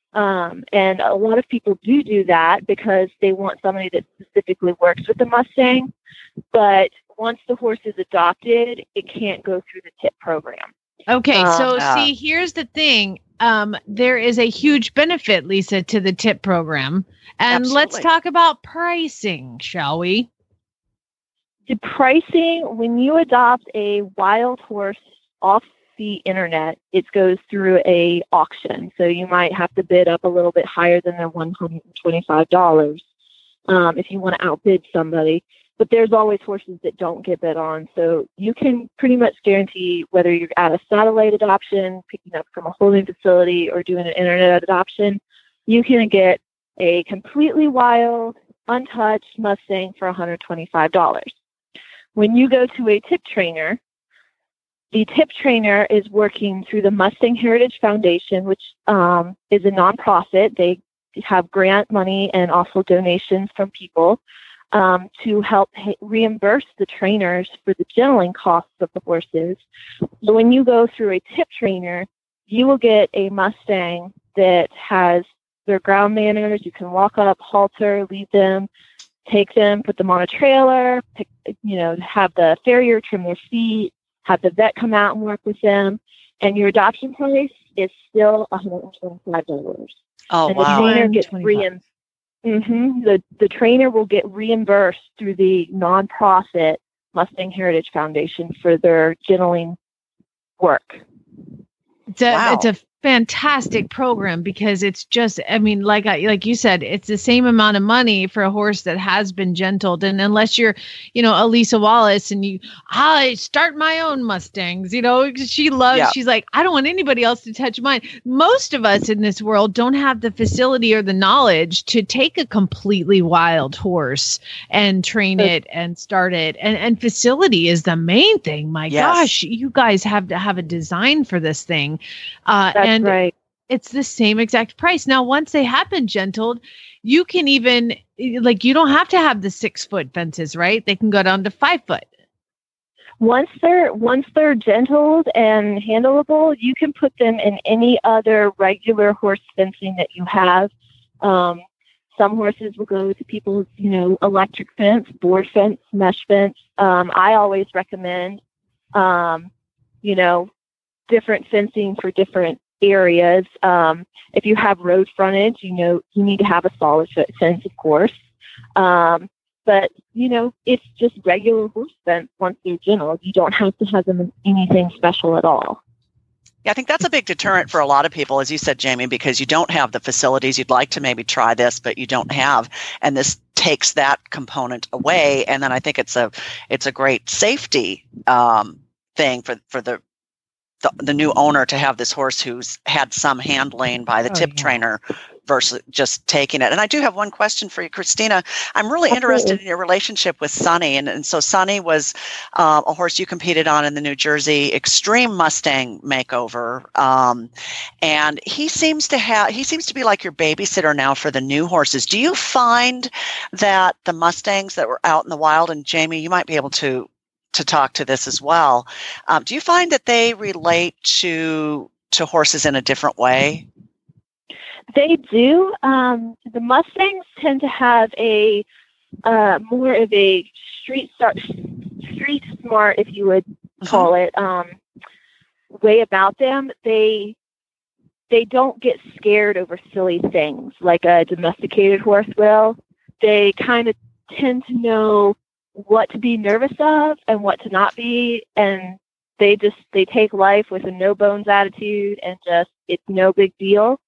And a lot of people do that because they want somebody that specifically works with the Mustang. But once the horse is adopted, it can't go through the TIP program. Okay, so see, here's the thing. There is a huge benefit, Lisa, to the TIP program. And let's talk about pricing, shall we? The pricing, when you adopt a wild horse off the internet, it goes through a auction. So you might have to bid up a little bit higher than the $125 if you want to outbid somebody. But there's always horses that don't get bid on. So you can pretty much guarantee whether you're at a satellite adoption, picking up from a holding facility, or doing an internet adoption, you can get a completely wild, untouched Mustang for $125. When you go to a TIP trainer, the TIP trainer is working through the Mustang Heritage Foundation, which is a nonprofit. They have grant money and also donations from people to help reimburse the trainers for the gentling costs of the horses. So when you go through a TIP trainer, you will get a Mustang that has their ground manners. You can walk up, halter, lead them, take them, put them on a trailer, have the farrier trim their feet, have the vet come out and work with them, and your adoption price is still $125. Oh, and wow. The trainer gets the trainer will get reimbursed through the nonprofit Mustang Heritage Foundation for their gentling work. It's a fantastic program because it's just, I mean, like you said, it's the same amount of money for a horse that has been gentled. And unless you're, Elisa Wallace and I start my own Mustangs, she loves, she's like, I don't want anybody else to touch mine. Most of us in this world don't have the facility or the knowledge to take a completely wild horse and train it and start it. And facility is the main thing. My gosh, you guys have to have a design for this thing. That's right. It's the same exact price. Now, once they have been gentled, you can even, you don't have to have the 6-foot fences, right? They can go down to 5 foot. Once they're gentled and handleable, you can put them in any other regular horse fencing that you have. Some horses will go to people's, electric fence, board fence, mesh fence. I always recommend, different fencing for different areas. If you have road frontage, you need to have a solid fence, of course. But it's just regular horse fence once they're gentled. You don't have to have them in anything special at all. Yeah, I think that's a big deterrent for a lot of people, as you said, Jamie, because you don't have the facilities. You'd like to maybe try this, but you don't have, and this takes that component away. And then I think it's a great safety thing for the new owner to have this horse who's had some handling by the tip trainer versus just taking it. And I do have one question for you, Christina. I'm really interested in your relationship with Sonny. And so Sonny was a horse you competed on in the New Jersey Extreme Mustang Makeover. And he seems to be like your babysitter now for the new horses. Do you find that the Mustangs that were out in the wild, and Jamie, you might be able to talk to this as well. Do you find that they relate to horses in a different way? They do. The Mustangs tend to have a more of a street smart, if you would call it, way about them. They don't get scared over silly things like a domesticated horse will. They kind of tend to know what to be nervous of and what to not be, and they take life with a no bones attitude and just it's no big deal.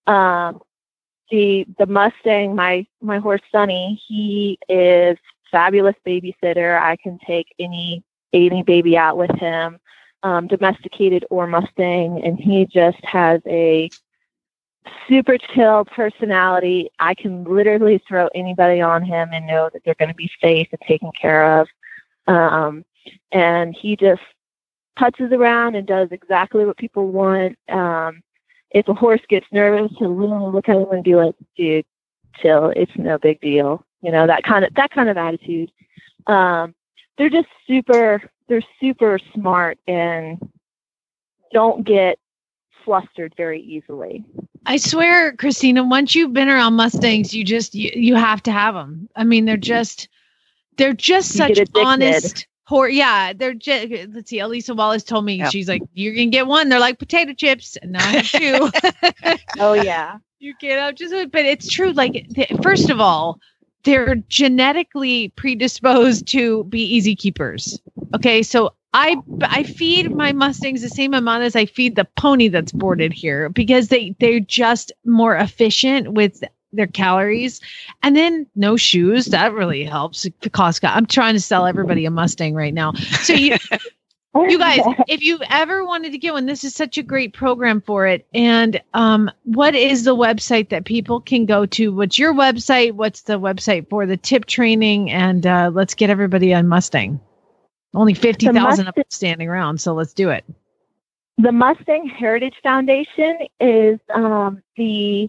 The Mustang, my horse Sonny, he is fabulous babysitter. I can take any baby out with him, domesticated or Mustang, and he just has a super chill personality. I can literally throw anybody on him and know that they're going to be safe and taken care of. And he just touches around and does exactly what people want. If a horse gets nervous, he'll literally look at him and be like, dude, chill. It's no big deal. That kind of attitude. They're just they're super smart and don't get flustered very easily. I swear, Christina, once you've been around Mustangs, you have to have them. I mean, they're just such honest horse. Yeah, they're just, let's see, Elisa Wallace told me, she's like, you're going to get one. They're like potato chips. And now I have two. Oh yeah. You can't but it's true. Like, first of all, they're genetically predisposed to be easy keepers. Okay. So I feed my Mustangs the same amount as I feed the pony that's boarded here because they're just more efficient with their calories. And then no shoes. That really helps. The cost. I'm trying to sell everybody a Mustang right now. So you guys, if you ever wanted to get one, this is such a great program for it. And what is the website that people can go to? What's your website? What's the website for the tip training? And let's get everybody on Mustang. Only 50,000 of them standing around, so let's do it. The Mustang Heritage Foundation is the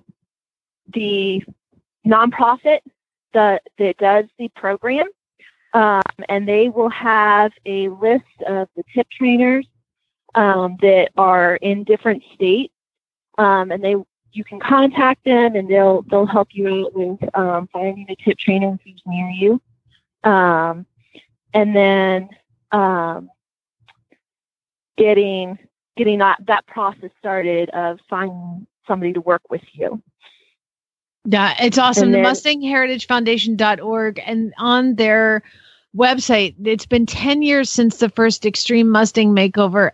nonprofit that does the program, and they will have a list of the tip trainers that are in different states, and you can contact them, and they'll help you out with finding a tip trainer who's near you. And then getting that process started of finding somebody to work with you. Yeah, it's awesome. The MustangHeritageFoundation.org, and on their website, it's been 10 years since the first Extreme Mustang Makeover.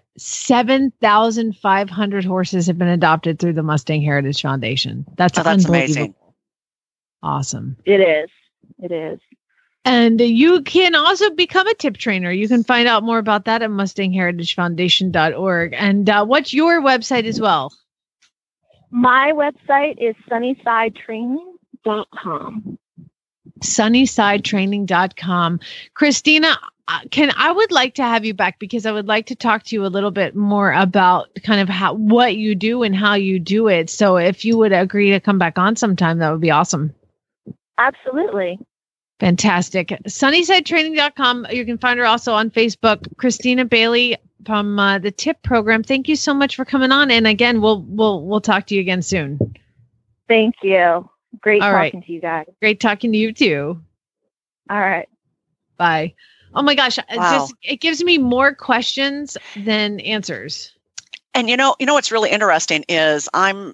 7,500 horses have been adopted through the Mustang Heritage Foundation. That's amazing. Awesome. It is. And you can also become a tip trainer. You can find out more about that at MustangHeritageFoundation.org. And what's your website as well? My website is sunnysidetraining.com. sunnysidetraining.com. Christina, I would like to have you back, because I would like to talk to you a little bit more about kind of what you do and how you do it. So if you would agree to come back on sometime, that would be awesome. Absolutely. Fantastic. sunnysidetraining.com. You can find her also on Facebook. Christina Bailey from the TIP program. Thank you so much for coming on. And again, we'll talk to you again soon. Thank you. Great All talking right. to you guys. Great talking to you too. All right. Bye. Oh my gosh. Wow. It gives me more questions than answers. And you know what's really interesting is I'm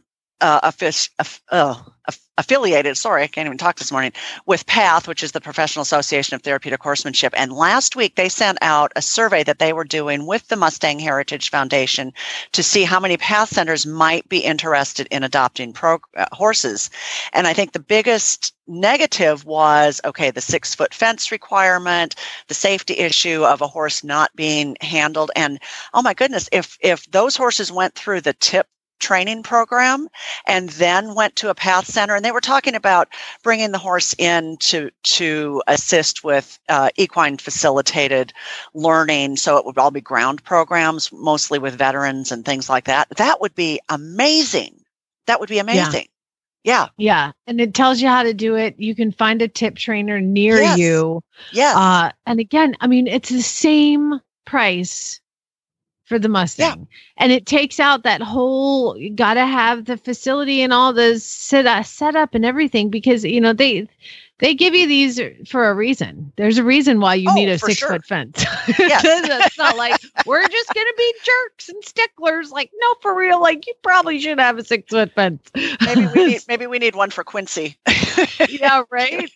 affiliated, sorry, I can't even talk this morning, with PATH, which is the Professional Association of Therapeutic Horsemanship. And last week they sent out a survey that they were doing with the Mustang Heritage Foundation to see how many PATH centers might be interested in adopting horses. And I think the biggest negative was, the 6-foot fence requirement, the safety issue of a horse not being handled. And oh my goodness, if those horses went through the TIP training program and then went to a PATH center, and they were talking about bringing the horse in to assist with equine facilitated learning. So it would all be ground programs, mostly with veterans and things like that. That would be amazing. That would be amazing. Yeah. Yeah. And it tells you how to do it. You can find a tip trainer near you. Yes. And again, I mean, it's the same price for the Mustang. And it takes out that whole, you got to have the facility and all the set up and everything, because, they give you these for a reason. There's a reason why you need a 6-foot fence. Yes. It's not like we're just going to be jerks and sticklers. Like, no, for real. Like, you probably should have a 6-foot fence. Maybe we need one for Quincy. Yeah, right.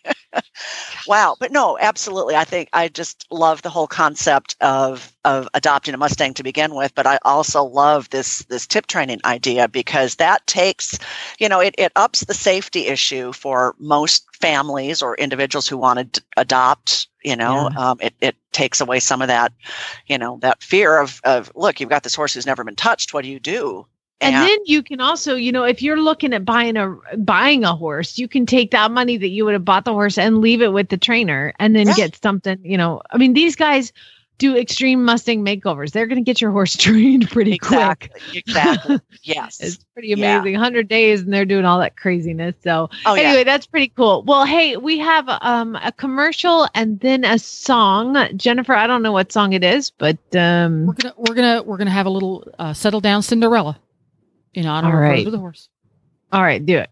Wow. But no, absolutely. I think I just love the whole concept of adopting a Mustang to begin with, but I also love this tip training idea, because that takes, it ups the safety issue for most families or individuals who want to adopt. It takes away some of that, that fear of look, you've got this horse who's never been touched. What do you do? And then you can also, if you're looking at buying a horse, you can take that money that you would have bought the horse and leave it with the trainer, and then get something, I mean, these guys do extreme Mustang makeovers. They're going to get your horse trained pretty quick. Exactly. Yes. It's pretty amazing. 100 days and they're doing all that craziness. So anyway, that's pretty cool. Well, hey, we have a commercial and then a song. Jennifer, I don't know what song it is, but we're gonna have a little Settle Down Cinderella in honor of the horse. All right, do it.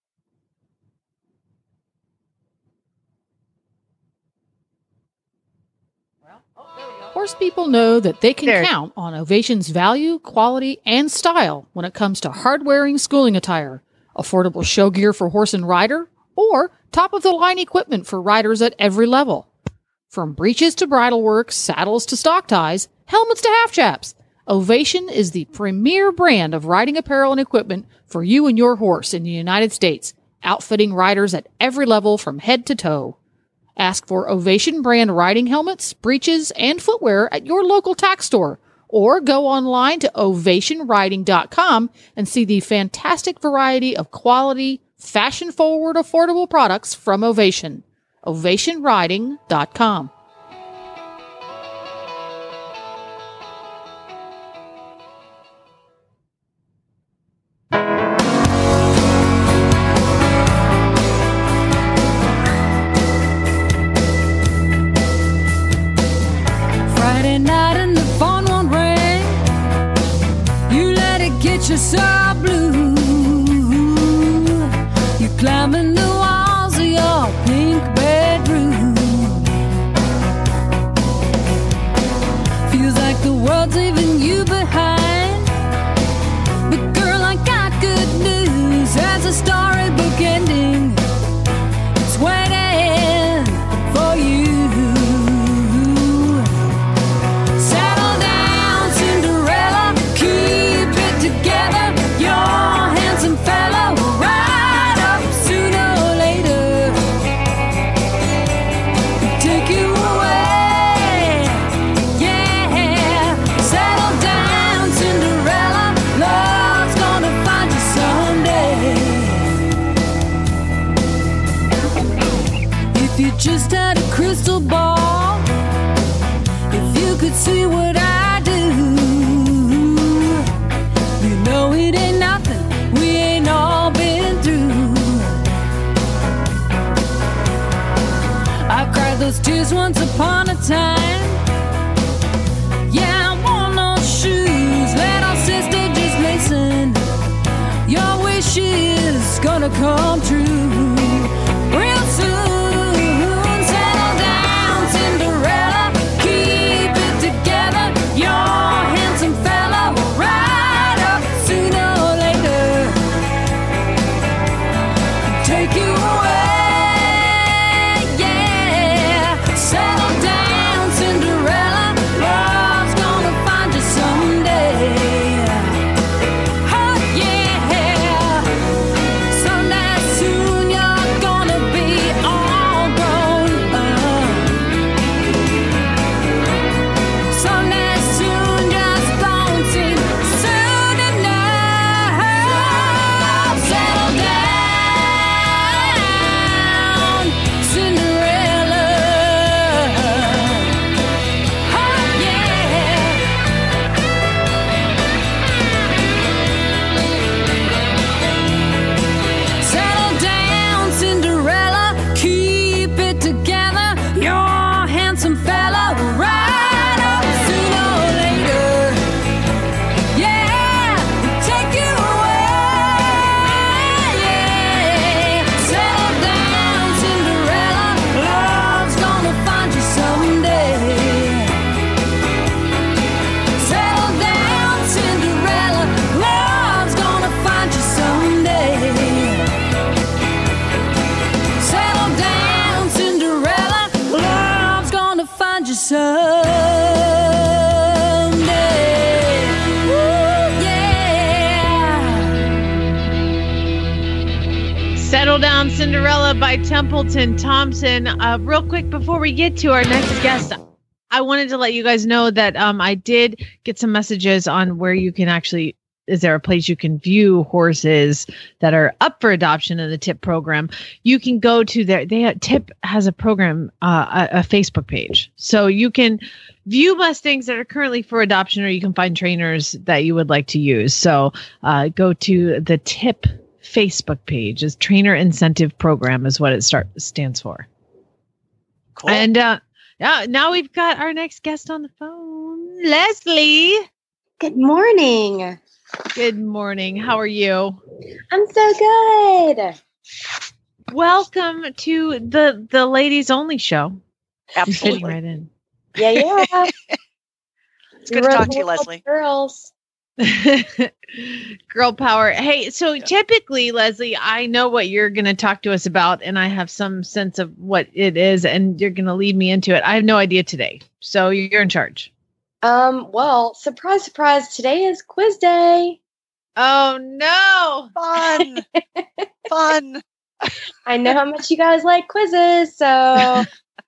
Horse people know that they can count on Ovation's value, quality, and style when it comes to hard-wearing schooling attire, affordable show gear for horse and rider, or top-of-the-line equipment for riders at every level. From breeches to bridle work, saddles to stock ties, helmets to half chaps, Ovation is the premier brand of riding apparel and equipment for you and your horse in the United States, outfitting riders at every level from head to toe. Ask for Ovation brand riding helmets, breeches, and footwear at your local tack store, or go online to ovationriding.com and see the fantastic variety of quality, fashion-forward, affordable products from Ovation. ovationriding.com. You're so blue. climbing the walls of your pink bedroom. Feels like the world's leaving you behind. But girl, I got good news. As a storybook ending, it's waiting for you. Settle down, Cinderella, keep it together. Your handsome fella will ride up sooner or later. Take you away, yeah. Settle down, Cinderella, love's gonna find you someday. If you just had a crystal ball, if you could see what I do, you know it ain't nothing we ain't all been through. I cried those tears once upon a time. Yeah, I want those shoes. Little sister, just listen. Your wish is gonna come true real soon. Settle down, Cinderella, keep it together. Your handsome fella will ride up sooner or later. Take you away, yeah. Settle down, Cinderella, love's gonna find you someday. Oh yeah. Someday soon you're gonna be all grown up. Someday soon just don't seem soon enough. Settle down, Cinderella. Oh yeah. Settle down, Cinderella, keep it together. Your handsome fella will ride up sooner or later. Yeah, take you away. Yeah, settle down, Cinderella, love's gonna find you someday. Settle down, Cinderella, love's gonna find you someday. Settle down, Cinderella, love's gonna find you someday. Ooh, yeah. Settle Down, Cinderella by Templeton Thompson. Real quick before we get to our next guest, I wanted to let you guys know that I did get some messages on where you can actually, is there a place you can view horses that are up for adoption in the TIP program? You can go to TIP has a program, a Facebook page. So you can view Mustangs that are currently for adoption, or you can find trainers that you would like to use. So go to the TIP Facebook page. Is Trainer Incentive Program is what it stands for. Cool. And now we've got our next guest on the phone, Leslie. Good morning. Good morning. How are you? I'm so good. Welcome to the Ladies Only Show. Absolutely. Fitting right in. Yeah. It's good to talk to you, Leslie. Girls. Girl power. Hey, so typically, Leslie, I know what you're going to talk to us about, and I have some sense of what it is, and you're going to lead me into it. I have no idea today, so you're in charge. Well, surprise, surprise. Today is quiz day. Oh no! Fun. I know how much you guys like quizzes, so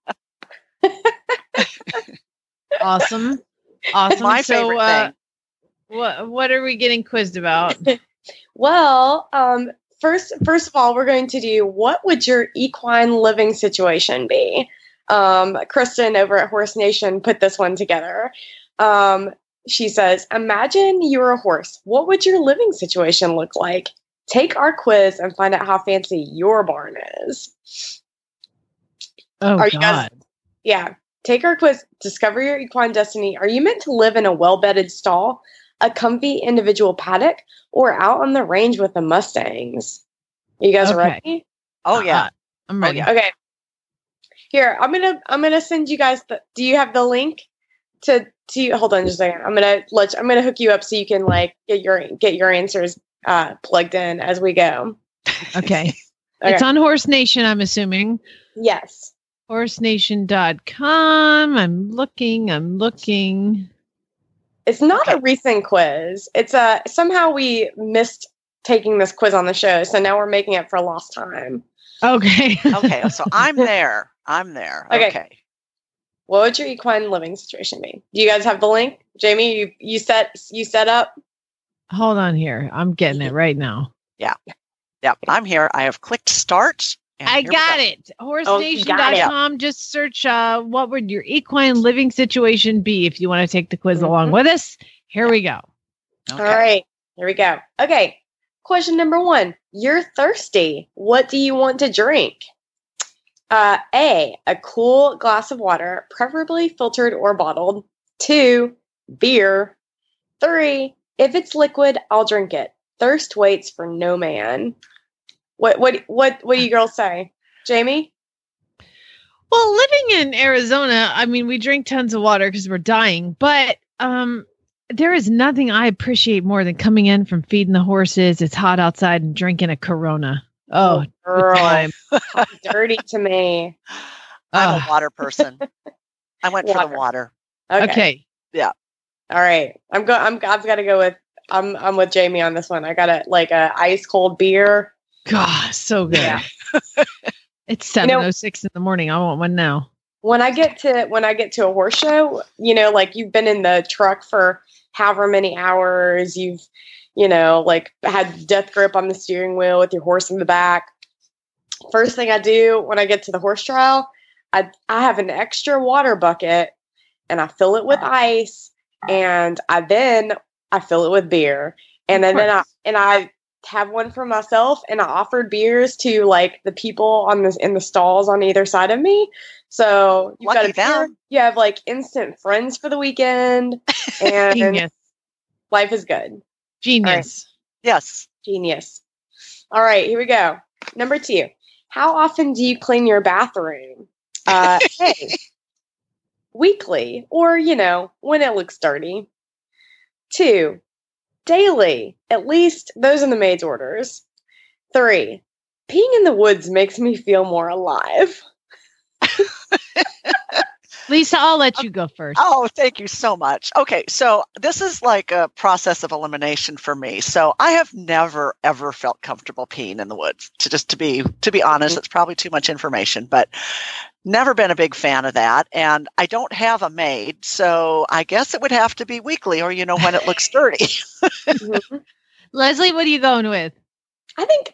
Awesome. My favorite thing. What are we getting quizzed about? Well, first of all, we're going to do what would your equine living situation be? Kristen over at Horse Nation put this one together. She says, imagine you're a horse. What would your living situation look like? Take our quiz and find out how fancy your barn is. Oh, Are God. you guys, yeah. Take our quiz. Discover your equine destiny. Are you meant to live in a well-bedded stall, a comfy individual paddock, or out on the range with the Mustangs? You guys Okay. ready? Oh yeah. I'm ready. Okay. Here, I'm gonna send you guys do you have the link to hold on just a second. I'm gonna hook you up so you can like get your answers plugged in as we go. Okay. Okay. It's on Horse Nation, I'm assuming. Yes. horsenation.com. I'm looking. It's not a recent quiz. It's somehow we missed taking this quiz on the show, so now we're making it for lost time. Okay. Okay. So I'm there. Okay. What would your equine living situation be? Do you guys have the link? Jamie, you set up? Hold on here. I'm getting it right now. Yeah. I'm here. I have clicked start. and I here we got go. it. Horsenation.com. Just search what would your equine living situation be if you want to take the quiz along with us. Here we go. Okay. All right. Here we go. Okay. Question number 1. You're thirsty. What do you want to drink? A cool glass of water, preferably filtered or bottled. 2, beer. 3, if it's liquid, I'll drink it. Thirst waits for no man. What do you girls say? Jamie? Well, living in Arizona, I mean, we drink tons of water because we're dying, but there is nothing I appreciate more than coming in from feeding the horses. It's hot outside and drinking a Corona. Oh, girl. good time. Dirty to me. I'm a water person. I went for the water. Okay. Yeah. All right. I've got to go with I'm with Jamie on this one. I got a ice cold beer. God, so good. Yeah. It's 7:06 in the morning. I want one now. When I get to a horse show, like you've been in the truck for however many hours, you've like had death grip on the steering wheel with your horse in the back. First thing I do when I get to the horse trial, I have an extra water bucket and I fill it with ice, and I fill it with beer, and then I have one for myself, and I offered beers to like the people in the stalls on either side of me. So you've got a beer, you have like instant friends for the weekend, and Genius. Life is good. Genius. Right. Yes. Genius. All right, here we go. Number 2. How often do you clean your bathroom? A, weekly, or, when it looks dirty. 2, daily. At least those are the maid's orders. 3, peeing in the woods makes me feel more alive. Lisa, I'll let you go first. Oh, thank you so much. Okay, so this is like a process of elimination for me. So I have never ever felt comfortable peeing in the woods. To be honest, it's probably too much information, but never been a big fan of that. And I don't have a maid, so I guess it would have to be weekly, or when it looks dirty. Leslie, what are you going with? I think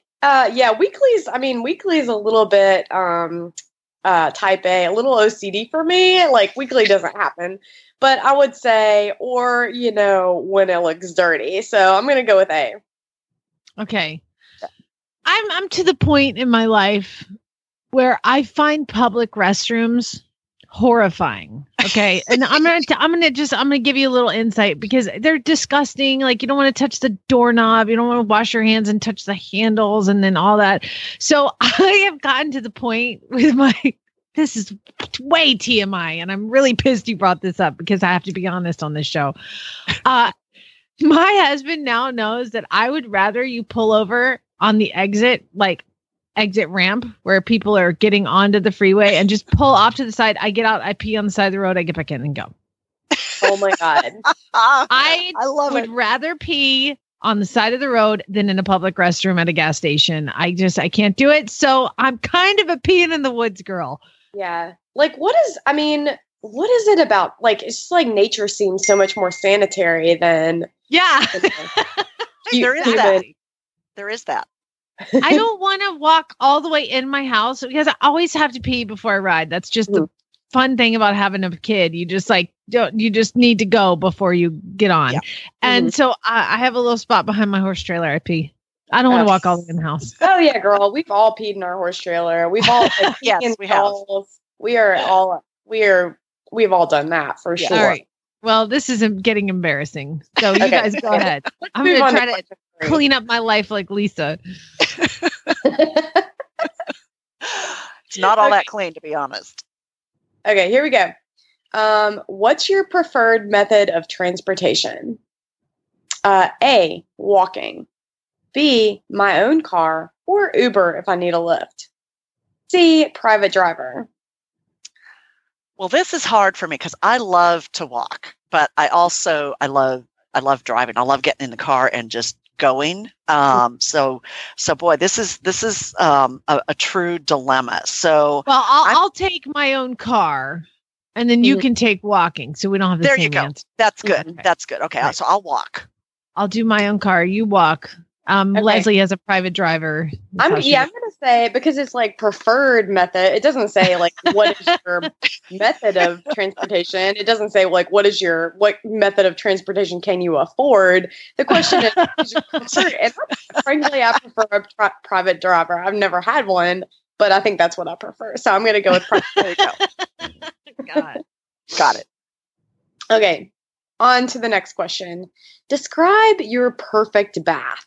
weekly is a little bit type A, a little OCD for me. Like weekly doesn't happen, but I would say, or, when it looks dirty. So I'm going to go with A. Okay. I'm to the point in my life where I find public restrooms horrifying. Okay. And I'm going to give you a little insight because they're disgusting. Like you don't want to touch the doorknob. You don't want to wash your hands and touch the handles and then all that. So I have gotten to the point with this is way TMI, and I'm really pissed you brought this up because I have to be honest on this show. My husband now knows that I would rather you pull over on the exit ramp where people are getting onto the freeway and just pull off to the side. I get out, I pee on the side of the road, I get back in and go. Oh my God. I love would rather pee on the side of the road than in a public restroom at a gas station. I can't do it. So I'm kind of a peeing in the woods girl. Yeah. Like what is it about? Like, it's just like nature seems so much more sanitary than. Yeah. There is that. I don't want to walk all the way in my house because I always have to pee before I ride. That's just the fun thing about having a kid. You just need to go before you get on. Yeah. And so I have a little spot behind my horse trailer. I pee. I don't want to walk all the way in the house. Oh yeah, girl. We've all peed in our horse trailer. We've all yes, we have. We've all done that for sure. All right. Well, this is getting embarrassing. So you guys go ahead. I'm going to try to clean up my life like Lisa. It's not all that clean, to be honest. Okay, here we go. What's your preferred method of transportation? A, walking. B, my own car, or Uber if I need a lift. C, private driver. Well, this is hard for me because I love to walk, but I love driving. I love getting in the car and just going. So boy, this is a true dilemma. So well, I'll take my own car, and then you can take walking, so we don't have the there same you go. answer. That's good. Okay. That's good. Okay, Right. so I'll walk. I'll do my own car. You walk. Okay. Leslie has a private driver. I'm going to say, because it's like preferred method, it doesn't say like what is your method of transportation. It doesn't say like what method of transportation can you afford. The question is your preferred? And frankly, I prefer a private driver. I've never had one, but I think that's what I prefer. So I'm going to go with private. There you go. Got it. Okay, on to the next question. Describe your perfect bath.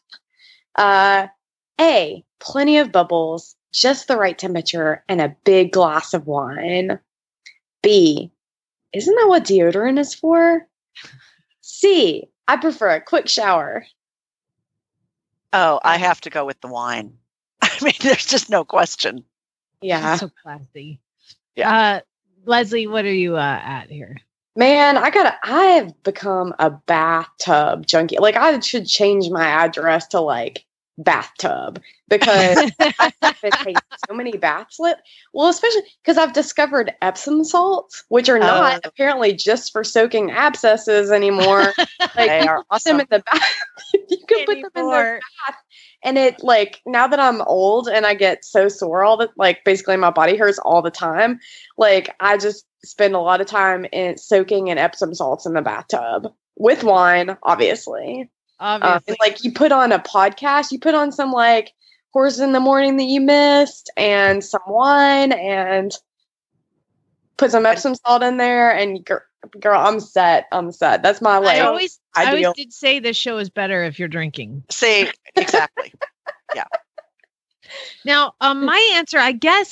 A, plenty of bubbles, just the right temperature, and a big glass of wine. B, isn't that what deodorant is for? C, I prefer a quick shower. Oh, I have to go with the wine. I mean, there's just no question. Yeah. So classy. Yeah. Leslie, what are you at here? Man, I've become a bathtub junkie. Like, I should change my address to like bathtub because I have to take so many baths. Well, especially because I've discovered Epsom salts, which are not apparently just for soaking abscesses anymore. Like, They are awesome. them in the bath. You can put them in the bath. And it, like, now that I'm old and I get so sore basically my body hurts all the time, like, I just spend a lot of time in soaking in Epsom salts in the bathtub with wine, obviously. And, like, you put on a podcast, you put on some, like, Horse in the Morning that you missed and some wine and put some Epsom salt in there and girl, I'm set. That's my way. I always did say this show is better if you're drinking. See, exactly. Yeah. Now, my answer, I guess,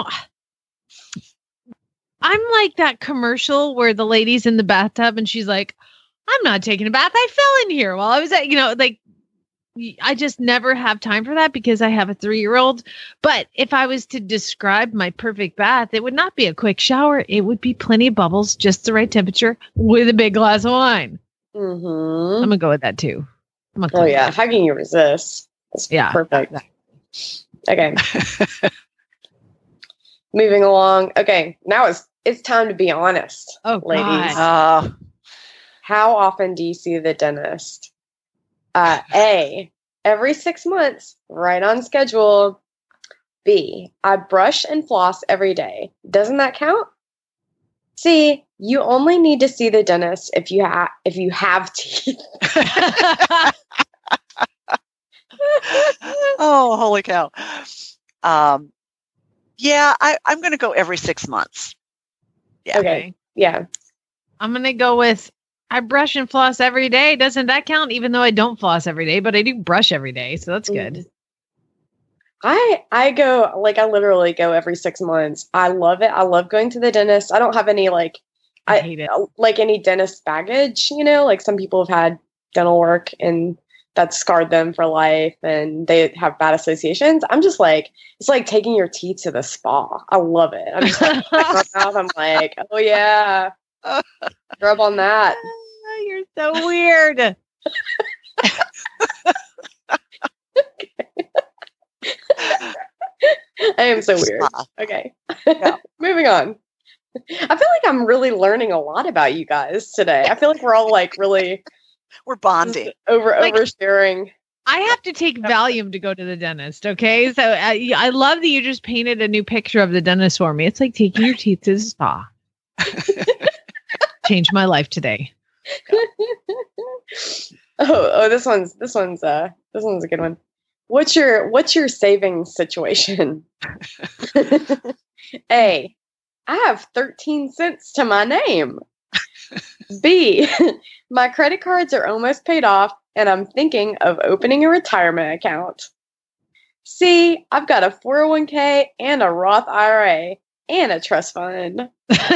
I'm like that commercial where the lady's in the bathtub and she's like, I'm not taking a bath. I fell in here while I was at, like, I just never have time for that because I have a 3-year-old. But if I was to describe my perfect bath, it would not be a quick shower. It would be plenty of bubbles, just the right temperature with a big glass of wine. Mm-hmm. I'm going to go with that too. Oh, yeah. How can you resist? That's perfect. Okay. Moving along. Okay. Now it's time to be honest, ladies. How often do you see the dentist? A, every 6 months, right on schedule. B, I brush and floss every day. Doesn't that count? C, you only need to see the dentist if you have teeth. Oh, holy cow. Yeah, I'm going to go every 6 months. Yeah. Okay. Yeah. I'm going to go with I brush and floss every day. Doesn't that count? Even though I don't floss every day, but I do brush every day. So that's good. I go, like, I literally go every 6 months. I love it. I love going to the dentist. I don't have any, like, I hate it. Like any dentist baggage, like some people have had dental work and that's scarred them for life and they have bad associations. I'm just like, it's like taking your teeth to the spa. I love it. I'm just like, I'm like, oh yeah. Rub on that. You're so weird. I am so weird. Okay. Yeah. Moving on. I feel like I'm really learning a lot about you guys today. I feel like we're all like really we're bonding oversharing. I have to take Valium to go to the dentist. Okay. So I love that you just painted a new picture of the dentist for me. It's like taking your teeth to the spa. Changed my life today. This one's a good one. What's your savings situation? A, I have 13 cents to my name. B, my credit cards are almost paid off and I'm thinking of opening a retirement account. C, I've got a 401k and a Roth IRA and a trust fund.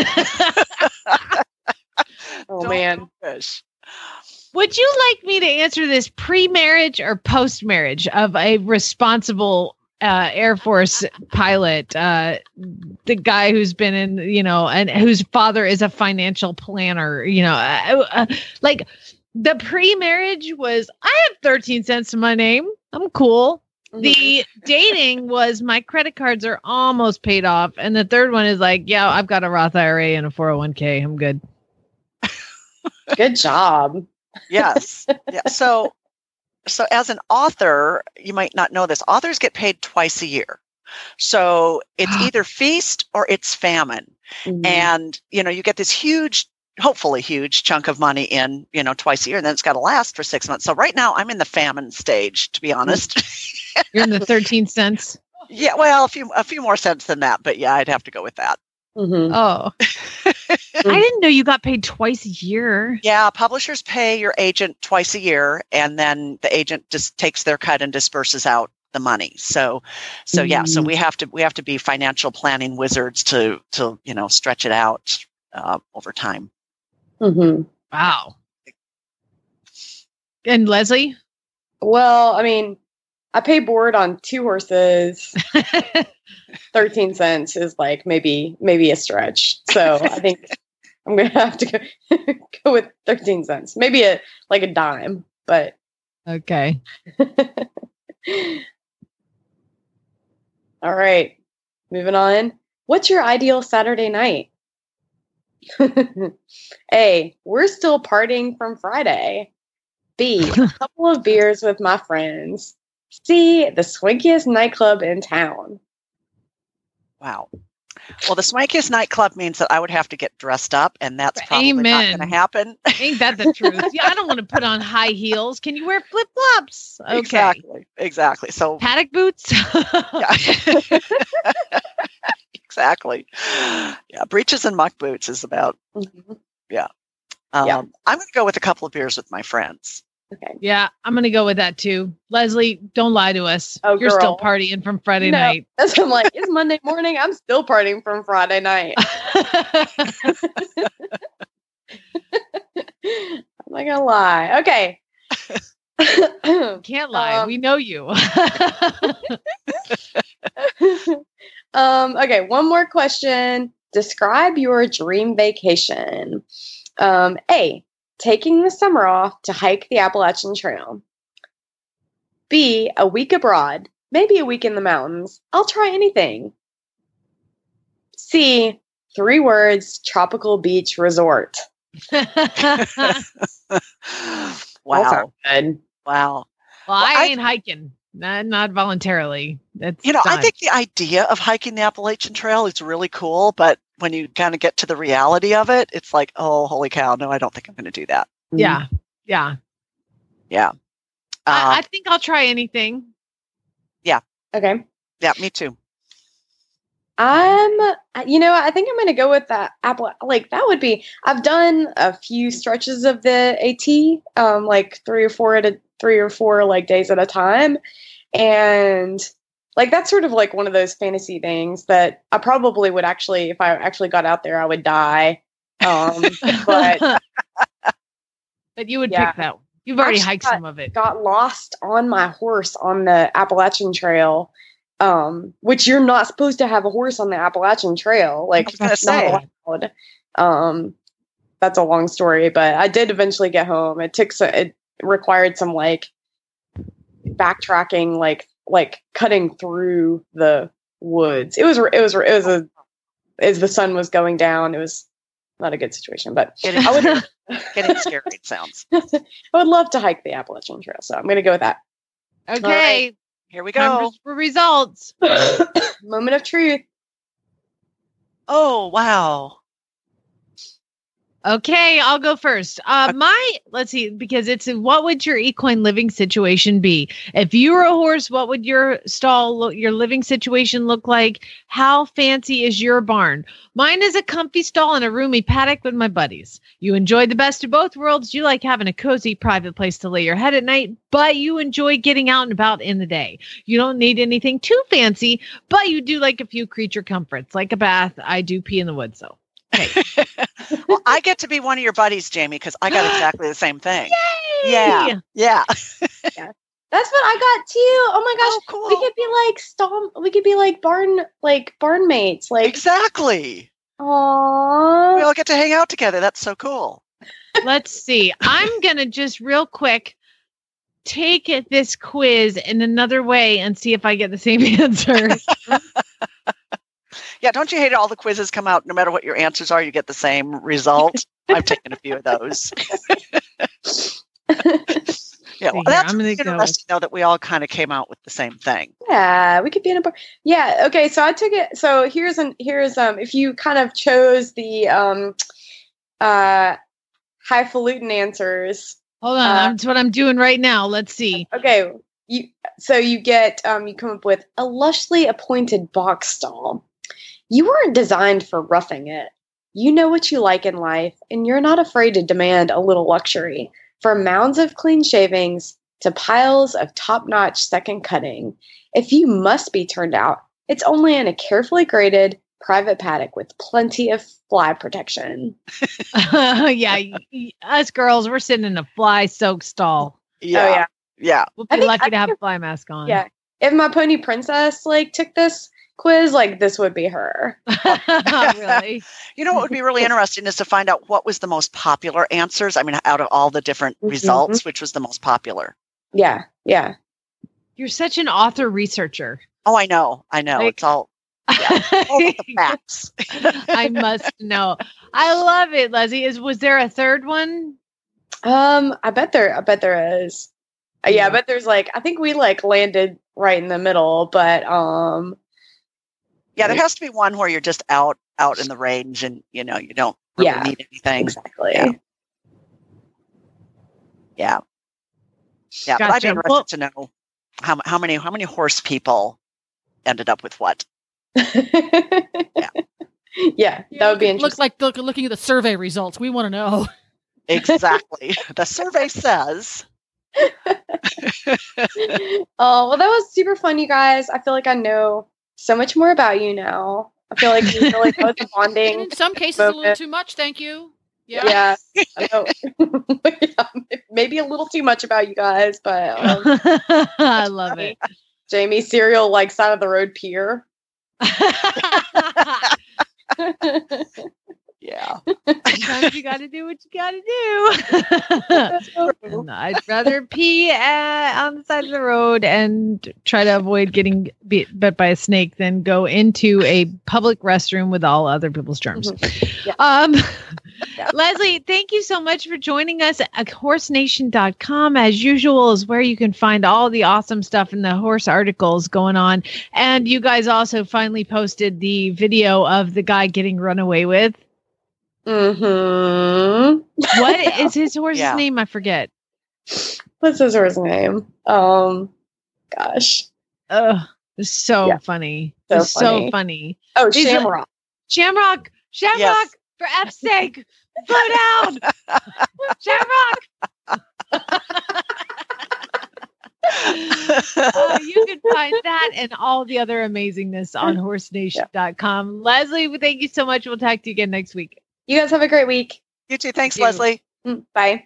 Oh, man. Wish. Would you like me to answer this pre-marriage or post-marriage of a responsible Air Force pilot, the guy who's been in, and whose father is a financial planner, like the pre-marriage was, I have 13 cents to my name. I'm cool. Mm-hmm. The dating was my credit cards are almost paid off. And the third one is like, yeah, I've got a Roth IRA and a 401k. I'm good. Good job. Yes. Yeah. So as an author, you might not know this. Authors get paid twice a year. So it's either feast or it's famine. Mm-hmm. And, you get this hopefully huge chunk of money in, twice a year, and then it's got to last for 6 months. So right now I'm in the famine stage, to be honest. You're in the 13 cents. Yeah. Well, a few more cents than that, but yeah, I'd have to go with that. Mm-hmm. Oh, I didn't know you got paid twice a year. Yeah, publishers pay your agent twice a year, and then the agent just takes their cut and disperses out the money. So yeah, so we have to be financial planning wizards to stretch it out over time. Mm-hmm. Wow. And Leslie? Well, I mean, I pay board on 2 horses. 13 cents is like maybe a stretch. So I think I'm going to have to go with 13 cents. Maybe a dime, but. Okay. All right. Moving on. What's your ideal Saturday night? A, we're still partying from Friday. B, a couple of beers with my friends. C, the swankiest nightclub in town. Wow. Well, the swankiest nightclub means that I would have to get dressed up, and that's probably not going to happen. Ain't that the truth? Yeah, I don't want to put on high heels. Can you wear flip-flops? Okay. Exactly. So paddock boots? Yeah. Exactly. Yeah, breeches and muck boots is about. Mm-hmm. Yeah. I'm going to go with a couple of beers with my friends. Okay. Yeah, I'm going to go with that too. Leslie, don't lie to us. Oh, You're girl. still partying from Friday night. That's what I'm like. It's Monday morning. I'm still partying from Friday night. I'm not going to lie. Okay. Can't lie. We know you. Okay, one more question. Describe your dream vacation. A, taking the summer off to hike the Appalachian Trail. B, a week abroad, maybe a week in the mountains. I'll try anything. C, 3 words, tropical beach resort. Wow. Good. Wow. Well, I ain't hiking. Not voluntarily. That's I think the idea of hiking the Appalachian Trail is really cool, but when you kind of get to the reality of it, it's like, oh, holy cow. No, I don't think I'm going to do that. Yeah. Yeah. Yeah. I think I'll try anything. Yeah. Okay. Yeah, me too. I think I'm going to go with that that would be, I've done a few stretches of the AT, like 3 or 4 days at a time. And that's sort of like one of those fantasy things that I probably would actually, if I actually got out there, I would die. But you would pick that one. You've already hiked some of it. Got lost on my horse on the Appalachian Trail, which you're not supposed to have a horse on the Appalachian Trail. I was going to say. Allowed. That's a long story, but I did eventually get home. It required some backtracking, like cutting through the woods. It was as the sun was going down. It was not a good situation, but getting scary. It sounds. I would love to hike the Appalachian Trail, so I'm going to go with that. Okay, right, here we go. Time for results. Moment of truth. Oh wow! Okay, I'll go first. Let's see, because it's what would your equine living situation be? If you were a horse, what would your your living situation look like? How fancy is your barn? Mine is a comfy stall and a roomy paddock with my buddies. You enjoy the best of both worlds. You like having a cozy private place to lay your head at night, but you enjoy getting out and about in the day. You don't need anything too fancy, but you do like a few creature comforts, like a bath. I do pee in the woods, though. Okay. Well, I get to be one of your buddies, Jamie, because I got exactly the same thing. Yay! Yeah. Yeah. That's what I got too. Oh my gosh. Cool. We could be like barn mates. Like Exactly. Aww. We all get to hang out together. That's so cool. Let's see. I'm going to just real quick take this quiz in another way and see if I get the same answer. Yeah, don't you hate it? All the quizzes come out, no matter what your answers are, you get the same result. I've taken a few of those. Yeah, well, that's interesting, though, that we all kind of came out with the same thing. Yeah, we could be in a bar. Yeah, okay, so I took it. So here's if you kind of chose the highfalutin answers. Hold on, that's what I'm doing right now. Let's see. Okay, you get you come up with a lushly appointed box stall. You weren't designed for roughing it. You know what you like in life, and you're not afraid to demand a little luxury. From mounds of clean shavings to piles of top-notch second cutting, if you must be turned out, it's only in a carefully graded private paddock with plenty of fly protection. Yeah, us girls, we're sitting in a fly-soaked stall. Yeah. Oh, yeah. Yeah. We'll be lucky to have a fly mask on. Yeah. If my pony princess took this quiz, this would be her. Really? You know what would be really interesting is to find out what was the most popular answers. I mean, out of all the different results, which was the most popular. Yeah. Yeah. You're such an author researcher. Oh, I know. It's all all the facts. I must know. I love it, Leslie. Was there a third one? I bet there is. Yeah, I bet there's I think we landed right in the middle, but yeah, there has to be one where you're just out in the range and you don't really need anything. Exactly. Yeah. Gotcha. But I'd be interested to know how many horse people ended up with what. Yeah, that would be interesting. Looking at the survey results. We want to know. Exactly. The survey says. Oh, well, that was super fun, you guys. I feel like I know so much more about you now. I feel like we really know the bonding. In some cases, moment. A little too much. Thank you. Yeah. I know. Maybe a little too much about you guys, but I love it. Jamie, cereal side of the road peer. Yeah. Sometimes you got to do what you got to do. And I'd rather pee on the side of the road and try to avoid getting bit by a snake than go into a public restroom with all other people's germs. Mm-hmm. Yeah. Leslie, thank you so much for joining us at horsenation.com. As usual, is where you can find all the awesome stuff in the horse articles going on. And you guys also finally posted the video of the guy getting run away with. Mm-hmm. What is his horse's name? I forget. What's his horse's name? Gosh. It's so funny. So funny. Oh, Shamrock. Shamrock. Yes. For F's sake, slow down. Shamrock. You can find that and all the other amazingness on horsenation.com. Leslie, thank you so much. We'll talk to you again next week. You guys have a great week. You too. Thanks, Leslie. Bye.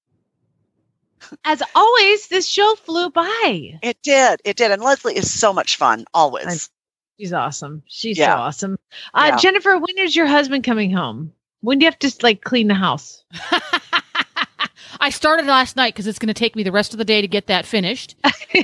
As always, this show flew by. It did. And Leslie is so much fun, always. She's awesome. She's so awesome. Yeah. Jennifer, when is your husband coming home? When do you have to clean the house? I started last night because it's going to take me the rest of the day to get that finished.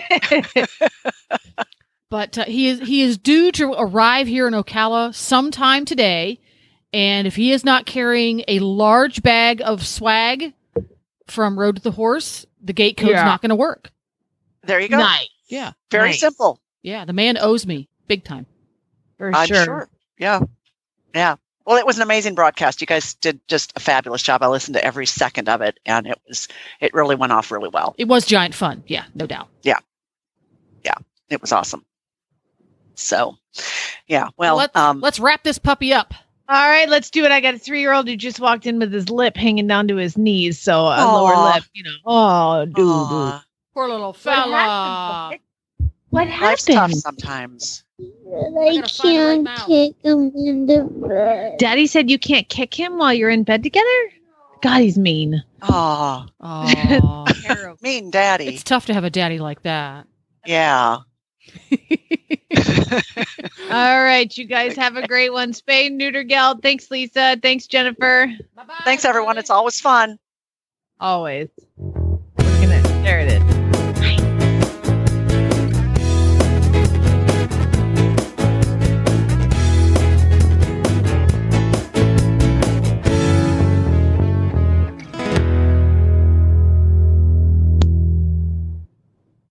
But he is due to arrive here in Ocala sometime today. And if he is not carrying a large bag of swag from Road to the Horse, the gate code's not going to work. There you go. Nice. Yeah. Very simple. Yeah. The man owes me big time. I'm sure. Yeah. Well, it was an amazing broadcast. You guys did just a fabulous job. I listened to every second of it, and it really went off really well. It was giant fun. Yeah, no doubt. Yeah. It was awesome. So, yeah. Well, let's wrap this puppy up. All right, let's do it. I got a 3-year-old who just walked in with his lip hanging down to his knees. So a lower lip, Oh, dude. Poor little fella. What Life's happened? tough sometimes. I can't kick him in the butt. Daddy said you can't kick him while you're in bed together? God, he's mean. Oh, Terrible. mean daddy. It's tough to have a daddy like that. Yeah. All right, you guys have a great one. Spay, neuter, gal. Thanks, Lisa. Thanks, Jennifer. Thanks, everyone. It's always fun. Always. There it is.